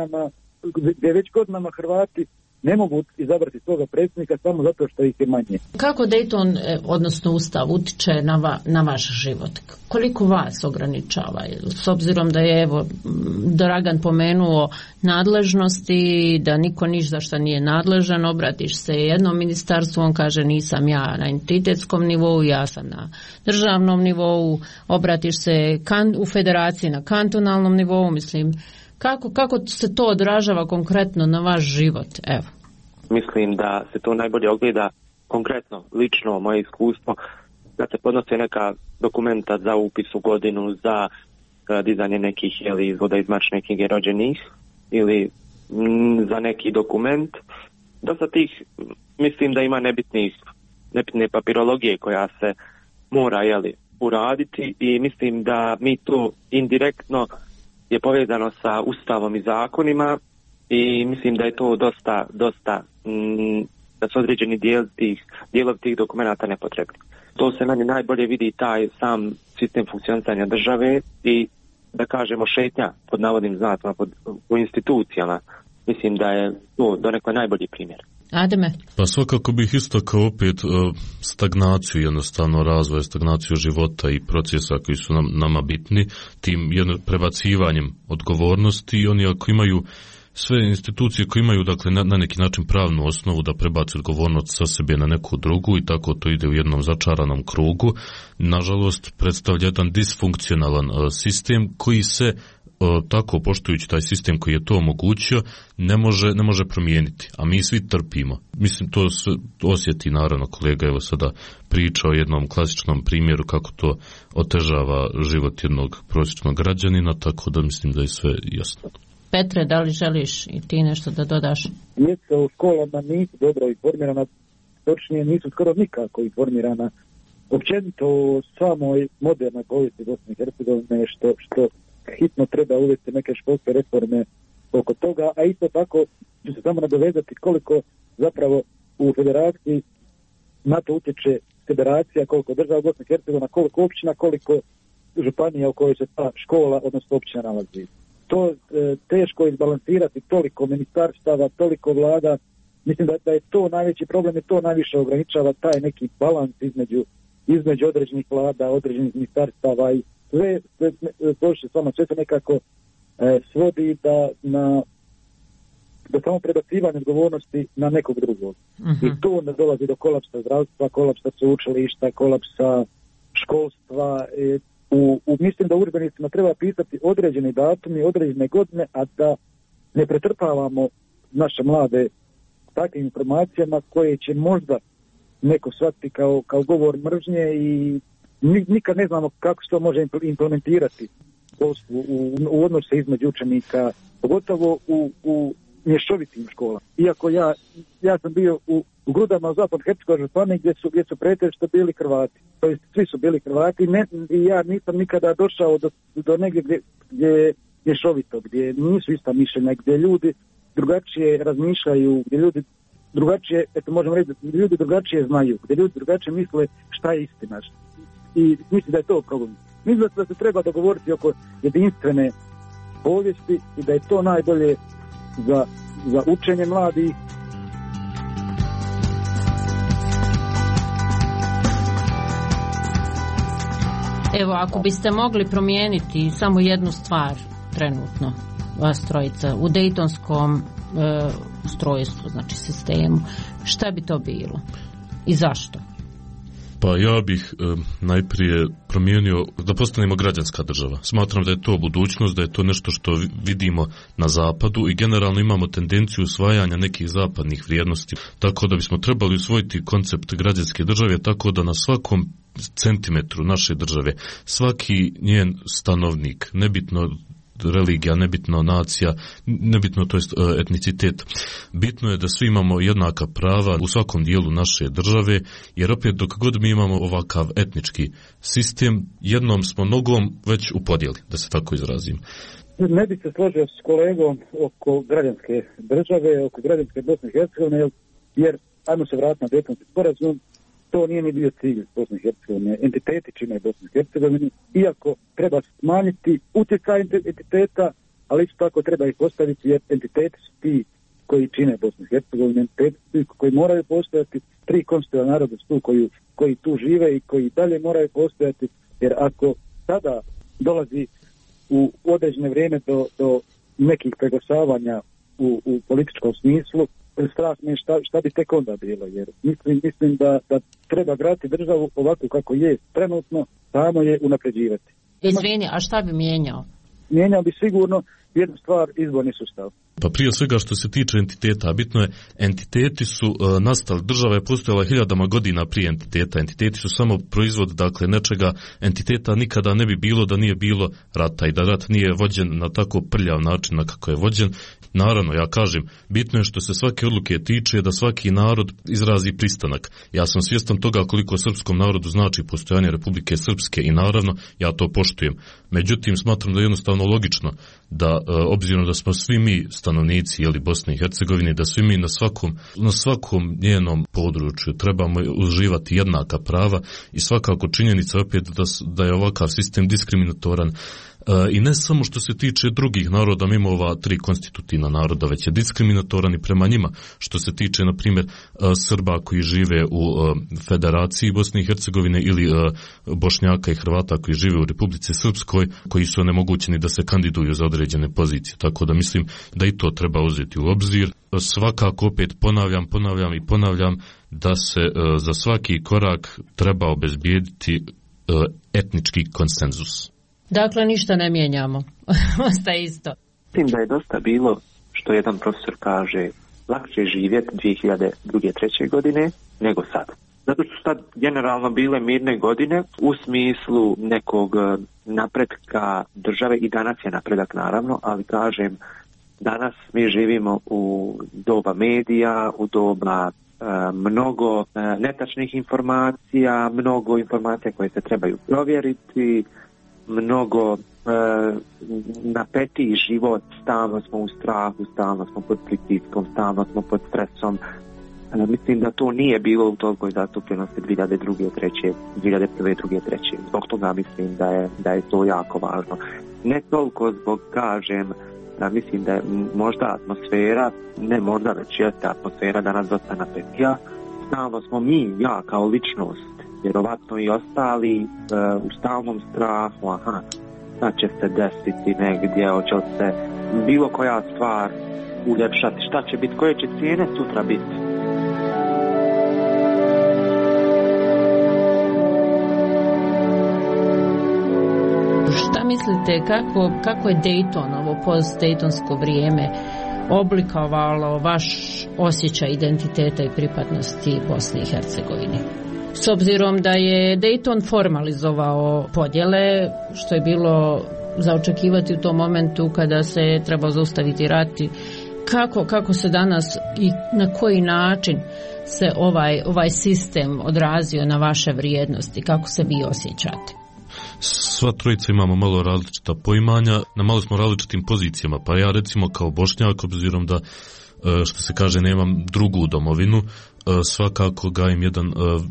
godinama Hrvati ne mogu izabrati svoga predsjednika samo zato što ih je manje. Kako Dejton, odnosno Ustav, utiče na vaš život? Koliko vas ograničava? S obzirom da je, evo, Dragan pomenuo nadležnosti, da niko ništa što nije nadležan, obratiš se jednom ministarstvu, on kaže nisam ja na entitetskom nivou, ja sam na državnom nivou, obratiš se u federaciji na kantonalnom nivou, mislim. Kako se to odražava konkretno na vaš život? Evo. Mislim da se to najbolje ogleda konkretno, lično, moje iskustvo, kad se podnose neka dokumenta za upis u godinu, za dizanje nekih izvoda iz matične knjige rođenih ili za neki dokument. Dosta tih, mislim da ima nebitne papirologije koja se mora uraditi i mislim da mi to indirektno je povezano sa Ustavom i zakonima i mislim da je to dosta da su određeni dijelovi tih dokumenata nepotrebni. To se meni najbolje vidi taj sam sistem funkcioniranja države i da kažemo šetnja pod navodnim znacima u institucijama. Mislim da je to donekle najbolji primjer. Ademe? Pa svakako bih istakao opet stagnaciju, jednostavno razvoja, stagnaciju života i procesa koji su nama bitni, tim prebacivanjem odgovornosti i oni ako imaju sve institucije koje imaju dakle na neki način pravnu osnovu da prebaci odgovornost sa sebe na neku drugu i tako to ide u jednom začaranom krugu, nažalost predstavlja jedan disfunkcionalan sistem koji se tako poštujući taj sistem koji je to omogućio ne može promijeniti, a mi svi trpimo. Mislim to osjeti naravno kolega, evo sada priča o jednom klasičnom primjeru kako to otežava život jednog prosječnog građanina, tako da mislim da je sve jasno. Petre, da li želiš i ti nešto da dodaš? Djeca u školama nisu dobro informirana, točnije nisu skoro nikako informirana. Općenito u samoj modernoj povijesti Bosne i Hercegovine što hitno treba uvesti neke školske reforme oko toga, a isto tako ću se samo nadovezati koliko zapravo u federaciji na to utječe federacija, koliko država Bosne i Hercegovina, koliko općina, koliko županija u kojoj se ta škola, odnosno općina nalazi. To teško je izbalansirati, toliko ministarstava, toliko vlada. Mislim da je to najveći problem i to najviše ograničava taj neki balans između određenih vlada, određenih ministarstava i sve se nekako svodi da na do samo prebacivanja odgovornosti na nekog drugog. I tu onda dolazi do kolapsa zdravstva, kolapsa sveučilišta, kolapsa školstva. Mislim da u udžbenicima treba pisati određeni datumi, određene godine, a da ne pretrpavamo naše mlade takvim informacijama koje će možda neko shvatiti kao govor mržnje i nikad ne znamo kako se to može implementirati u odnose između učenika, pogotovo u mješovitim školama. Iako ja sam bio u Grudama u Zapadno-Hercegovačkoj županiji gdje su pretežito bili Hrvati. To jest svi su bili Hrvati i ja nisam nikada došao do negdje gdje je mješovito, gdje nisu ista mišljenja, gdje ljudi drugačije razmišljaju, gdje ljudi drugačije, možemo reći, ljudi drugačije znaju, gdje ljudi drugačije misle šta je istina. I mislim da je to problem. Mislim da se treba dogovoriti oko jedinstvene povijesti i da je to najbolje za učenje mladih. Evo, ako biste mogli promijeniti samo jednu stvar trenutno, vas trojica, u dejtonskom ustrojstvu, znači sistemu, šta bi to bilo i zašto? Pa ja bih najprije promijenio da postanemo građanska država. Smatram da je to budućnost, da je to nešto što vidimo na zapadu i generalno imamo tendenciju usvajanja nekih zapadnih vrijednosti. Tako da bismo trebali usvojiti koncept građanske države tako da na svakom centimetru naše države svaki njen stanovnik, nebitno religija, nebitno nacija, nebitno to jest etnicitet. Bitno je da svi imamo jednaka prava u svakom dijelu naše države, jer opet dok god mi imamo ovakav etnički sistem, jednom smo nogom već u podjeli, da se tako izrazim. Ne bi se složio s kolegom oko građanske države, oko građanske Bosne i Hercegovine, jer ajmo se vratiti na Dejtonski sporazum. To nije ni bio cilj Bosne i Hercegovine. Entiteti čine Bosne i Hercegovine, iako treba smanjiti utjecaj entiteta, ali isto tako treba ih postaviti jer entiteti su ti koji čine Bosnu i Hercegovinu, entiteti koji moraju postojati, 3 konstitutivna naroda su tu koji tu žive i koji dalje moraju postojati, jer ako sada dolazi u određene vrijeme do nekih preglasavanja u političkom smislu, strah me šta bi tek onda bilo, jer mislim da treba graditi državu ovako kako je trenutno, samo je unapređivati. Izvini, a šta bi mijenjao? Mijenjao bi sigurno jednu stvar, izborni sustav. Pa prije svega što se tiče entiteta, bitno je, entiteti su nastali, država je postojala hiljadama godina prije entiteta, entiteti su samo proizvod, dakle, nečega, entiteta nikada ne bi bilo da nije bilo rata i da rat nije vođen na tako prljav način na kako je vođen. Naravno, ja kažem, bitno je što se svake odluke tiče da svaki narod izrazi pristanak. Ja sam svjestan toga koliko srpskom narodu znači postojanje Republike Srpske i naravno ja to poštujem. Međutim, smatram da je jednostavno logično da, obzirom da smo svi mi stanovnici Bosne i Hercegovine, da svi mi na svakom njenom području trebamo uživati jednaka prava i svakako činjenica opet da je ovakav sistem diskriminatoran. I ne samo što se tiče drugih naroda mimo ova 3 konstitutivna naroda, već je diskriminatoran i prema njima, što se tiče, na primjer, Srba koji žive u Federaciji Bosne i Hercegovine ili Bošnjaka i Hrvata koji žive u Republici Srpskoj, koji su onemogućeni da se kandiduju za određene pozicije. Tako da mislim da i to treba uzeti u obzir. Svakako opet ponavljam da se za svaki korak treba obezbijediti etnički konsenzus. Dakle, ništa ne mijenjamo. Ostaje isto. Mislim da je dosta bilo, što jedan profesor kaže, lakše živjeti 2002-2003 godine nego sad. Zato su sad generalno bile mirne godine u smislu nekog napretka države i danas je napredak naravno, ali kažem, danas mi živimo u doba medija, u doba mnogo netačnih informacija, mnogo informacija koje se trebaju provjeriti, mnogo napetiji život, stalno smo u strahu, stalno smo pod pritiskom, stalno smo pod stresom. Mislim da to nije bilo u tolikoj zastupljenosti 2002. 2001. 2003. Zbog toga mislim da je to jako važno. Ne toliko zbog, kažem, mislim da je možda atmosfera, ne možda već jeste atmosfera danas dosta napetija. Stalno smo ja kao ličnost, vjerovatno i ostali u stalnom strahu, šta će se desiti negdje, hoće li se bilo koja stvar uljepšati, šta će biti, koje će cijene sutra biti. Šta mislite, kako je Dayton, ovo post-Daytonsko vrijeme, oblikovalo vaš osjećaj identiteta i pripadnosti Bosni i Hercegovini? S obzirom da je Dayton formalizovao podjele, što je bilo za očekivati u tom momentu kada se trebao zaustaviti rat, kako se danas i na koji način se ovaj sistem odrazio na vaše vrijednosti, kako se vi osjećate? Sva trojica imamo malo različita poimanja, na malo smo različitim pozicijama, pa ja recimo kao Bošnjak, obzirom da što se kaže nemam drugu domovinu, svakako gajim jedan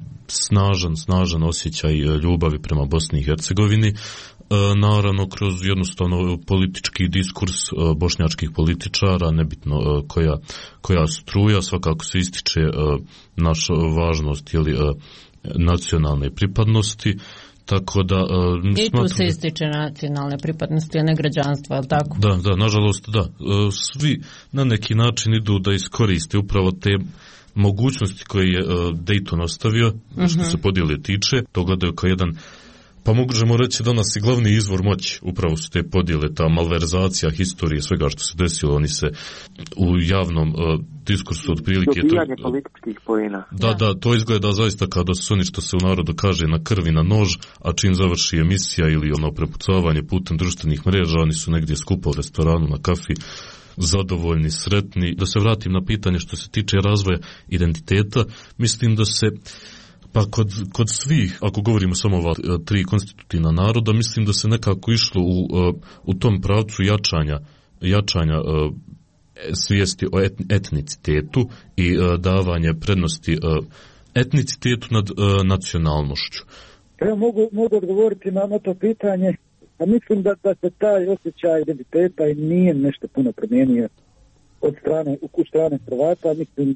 snažan osjećaj ljubavi prema Bosni i Hercegovini, naravno kroz jednostavno politički diskurs bošnjačkih političara, nebitno koja struja, svakako se ističe naša važnost nacionalne pripadnosti. Tako da, i tu se ističe nacionalne pripadnosti, a ne građanstva, ali tako? Da, nažalost da. Svi na neki način idu da iskoriste upravo te mogućnosti koje je Dayton ostavio, što se podjele tiče, to gledaju kao jedan, pa možemo reći danas i glavni izvor moći, upravo su te podjele, ta malverzacija historije, svega što se desilo, oni se u javnom diskursu otprilike... Dobijanje političkih poena. Da, to izgleda zaista kao da su oni, što se u narodu kaže, na krvi na nož, a čim završi emisija ili prepucavanje putem društvenih mreža, oni su negdje skupo u restoranu, na kafi, zadovoljni, sretni. Da se vratim na pitanje što se tiče razvoja identiteta, mislim da se pa kod svih, ako govorimo samo ova tri konstitutivna naroda, mislim da se nekako išlo u tom pravcu jačanja svijesti o etnicitetu i davanje prednosti etnicitetu nad nacionalnošću. Ja mogu odgovoriti na to pitanje. A mislim da se taj osjećaj identiteta i nije nešto puno promijenio od strane Hrvata. Mislim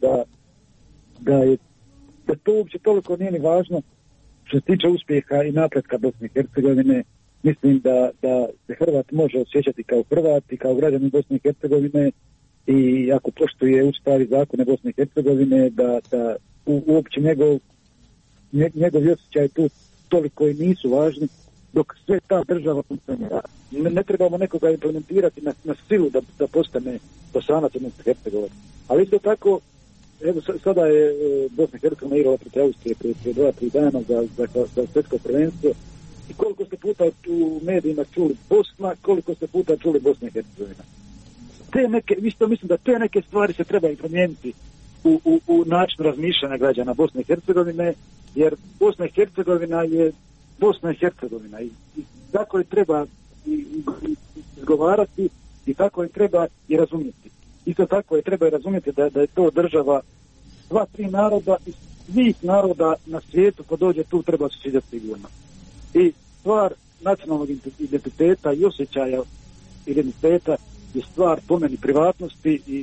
da to uopće toliko nije ni važno što se tiče uspjeha i napretka Bosne i Hercegovine. Mislim da se Hrvat može osjećati kao Hrvat i kao građanin Bosne i Hercegovine i ako poštuje ustav i zakone Bosne i Hercegovine da uopće njegovi osjećaj tu toliko i nisu važni dok sve ta država funkcionira. Ne trebamo nekoga implementirati na silu da postane Bosanac Bosne i Hercegovine. Ali isto tako, evo sada je Bosna i Hercegovina igrala protiv Austrije prije 2-3 dana za svjetsko prvenstvo i koliko ste puta u medijima čuli Bosna, koliko ste puta čuli Bosna i Hercegovina. Mislim da te neke stvari se treba i promijeniti u načinu razmišljanja građana Bosne i Hercegovine, jer Bosna i Hercegovina je Bosna i Hercegovina i tako je treba izgovarati i tako je treba i razumjeti. Isto tako je treba i razumjeti da je to država sva tri naroda i svih naroda na svijetu ko dođe tu treba se sjeđati sigurno. I stvar nacionalnog identiteta i osjećaja identiteta je stvar po meni privatnosti i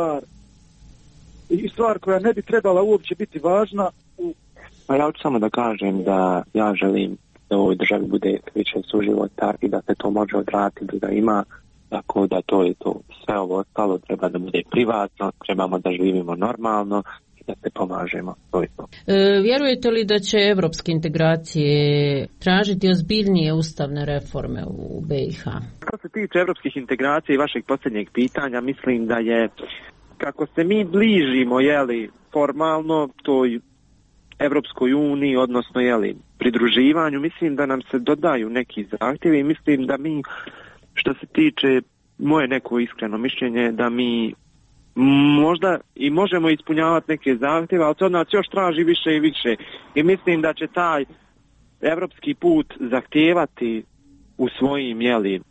stvar koja ne bi trebala uopće biti važna. Pa ja hoću samo da kažem da ja želim da u ovoj državi bude više suživota i da se to može odraditi, da ima, tako da to je to. Sve ovo ostalo treba da bude privatno, trebamo da živimo normalno i da se pomažemo. To je to. Vjerujete li da će evropske integracije tražiti ozbiljnije ustavne reforme u BiH? Što se tiče evropskih integracija i vašeg posljednjeg pitanja, mislim da je, kako se mi bližimo, formalno toj Evropskoj uniji, odnosno pridruživanju, mislim da nam se dodaju neki zahtjevi i mislim da mi, što se tiče moje neko iskreno mišljenje, da mi možda i možemo ispunjavati neke zahtjeve, ali to od nas još traži više i više. I mislim da će taj evropski put zahtijevati u svojim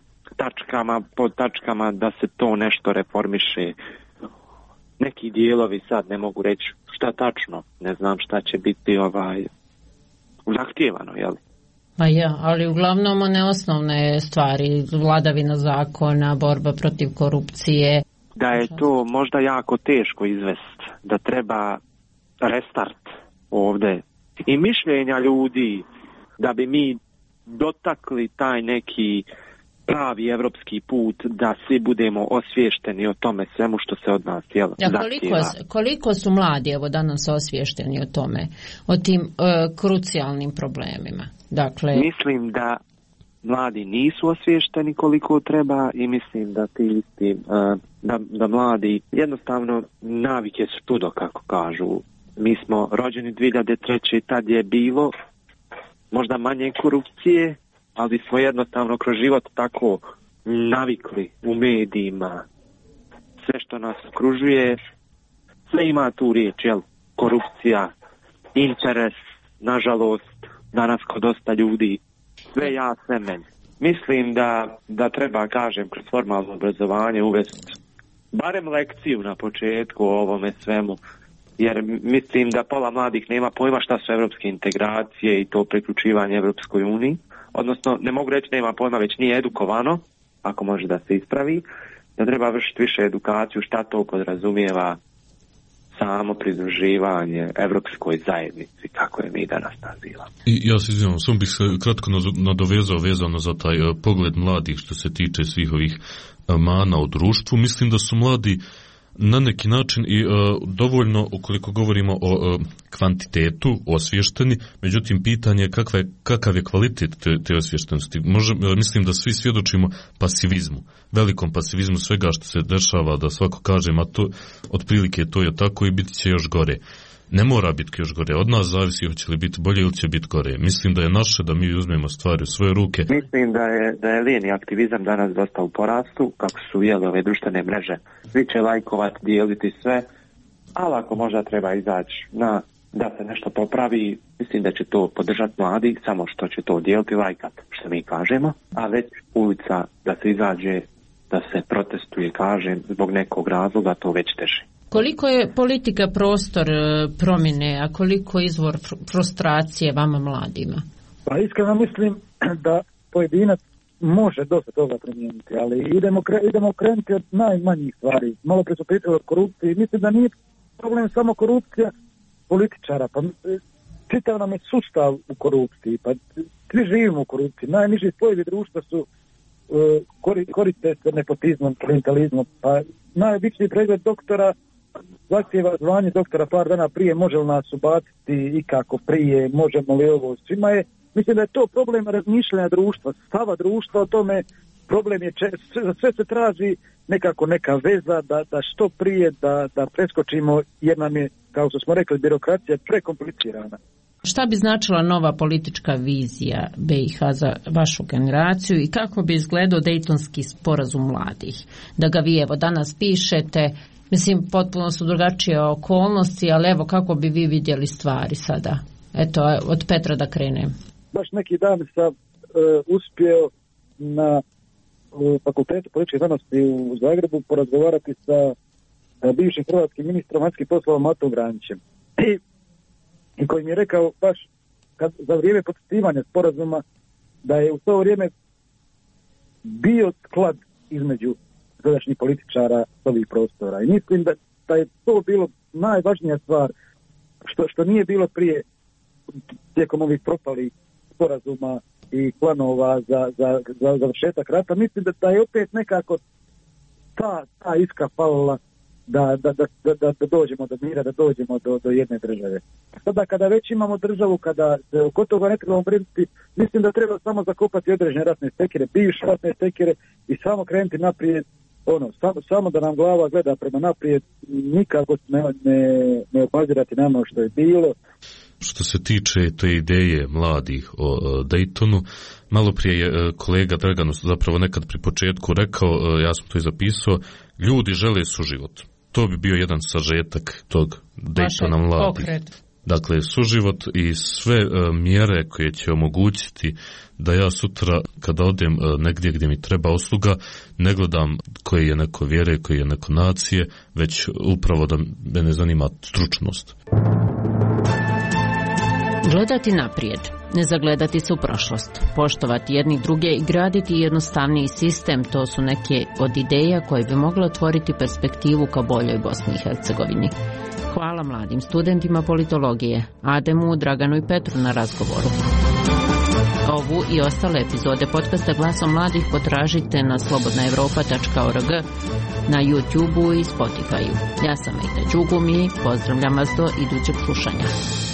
tačkama da se to nešto reformiše. Neki dijelovi sad ne mogu reći šta tačno, ne znam šta će biti zahtijevano, Pa ali uglavnom one osnovne stvari, vladavina zakona, borba protiv korupcije. Da je to možda jako teško izvesti, da treba restart ovdje i mišljenja ljudi da bi mi dotakli taj neki pravi evropski put, da svi budemo osviješteni o tome svemu što se od nas zahtijeva. Koliko su mladi evo danas osviješteni o tome, o tim krucijalnim problemima? Dakle, mislim da mladi nisu osviješteni koliko treba i mislim da da mladi jednostavno navike su čudo, kako kažu. Mi smo rođeni 2003. tad je bilo možda manje korupcije, ali smo jednostavno kroz život tako navikli u medijima. Sve što nas okružuje, sve ima tu riječ, korupcija, interes, nažalost, danas kod dosta ljudi, sve ja, sve meni. Mislim da treba, kažem, kroz formalno obrazovanje uvesti barem lekciju na početku o ovome svemu, jer mislim da pola mladih nema pojma šta su evropske integracije i to priključivanje Evropskoj uniji. Odnosno, ne mogu reći nema pojma, već nije edukovano, ako može da se ispravi, da treba vršiti više edukaciju šta to podrazumijeva samo pridruživanje Evropskoj zajednici, kako je mi danas nazivamo. I ja se izvijem, samo bih se kratko nadovezao vezano za taj pogled mladih što se tiče svih ovih mana u društvu. Mislim da su mladi na neki način i dovoljno, ukoliko govorimo o kvantitetu, osvješteni, međutim pitanje je kakav je kvalitet te osvještenosti. Mislim da svi svjedočimo pasivizmu, velikom pasivizmu svega što se dešava, da svako kaže, ma to, otprilike to je tako i biti će još gore. Ne mora biti još gore, od nas zavisi hoće li biti bolje ili će biti gore. Mislim da je naše da mi uzmemo stvari u svoje ruke. Mislim da je lijeni aktivizam danas dosta u porastu, kako su ove društvene mreže. Svi će lajkovati, dijeliti sve, ali ako možda treba izaći da se nešto popravi, mislim da će to podržati mladi, samo što će to dijeliti, lajkati, što mi kažemo, a već ulica da se izađe, da se protestuje, kažem, zbog nekog razloga, to već teže. Koliko je politika prostor promjene, a koliko izvor frustracije vama mladima? Pa iskreno mislim da pojedinac može dosta toga promijeniti, ali idemo krenuti od najmanjih stvari. Malo pre su pričali o korupciji. Mislim da nije problem samo korupcija političara, pa čitav nam je sustav u korupciji, pa svi živimo u korupciji. Najniži slojevi društva su koriste se nepotizmom, klientalizmom, pa najobičniji pregled doktora zahtjeva zvanje doktora par dana prije, može li nas ubaciti i kako prije, možemo li ovo, svima je, mislim da je to problem razmišljanja društva, stava društva o tome, problem je, sve se traži nekako neka veza da što prije da preskočimo, jer nam je, kao što smo rekli, birokracija prekomplicirana. Šta bi značila nova politička vizija BiH za vašu generaciju i kako bi izgledao Dejtonski sporazum mladih? Da ga vi evo danas pišete, mislim potpuno su drugačije okolnosti, ali evo kako bi vi vidjeli stvari sada? Eto, od Petra da krenem. Baš neki dan sam uspio na Fakultetu političke znanosti u Zagrebu porazgovarati sa bivšim hrvatskim ministrom vanjskih poslova Matom Granićem. I koji mi je rekao baš za vrijeme potpisivanja sporazuma da je u to vrijeme bio sklad između sadašnjih političara s ovih prostora. I mislim da je to bilo najvažnija stvar što nije bilo prije tijekom ovih propalih sporazuma i planova za završetak rata. Mislim da je opet nekako ta iskra falila da dođemo do mira, da dođemo do jedne države. Sada kada već imamo državu, kada se oko toga ne trebamo brinuti, mislim da treba samo zakopati određene ratne stekere, bivše ratne stekere i samo krenuti naprijed, samo da nam glava gleda prema naprijed, nikako ne obazirati na ono što je bilo. Što se tiče te ideje mladih o Daytonu, malo prije je kolega Dragan zapravo nekad pri početku rekao, ja sam to i zapisao, ljudi žele suživot. To bi bio jedan sažetak tog Daytona mladih. Dakle, suživot i sve mjere koje će omogućiti da ja sutra kada odem negdje gdje mi treba usluga, ne gledam koje je neko vjere, koje je neko nacije, već upravo da mene zanima stručnost. Gledati naprijed, ne zagledati se u prošlost, poštovati jedni druge i graditi jednostavniji sistem, to su neke od ideja koje bi mogle otvoriti perspektivu ka boljoj Bosni i Hercegovini. Hvala mladim studentima politologije, Ademu, Draganu i Petru na razgovoru. Ovu i ostale epizode podcasta Glasom mladih potražite na slobodnaevropa.org, na YouTubeu i Spotifyu. Ja sam Mejta Đugum i pozdravljam vas do idućeg slušanja.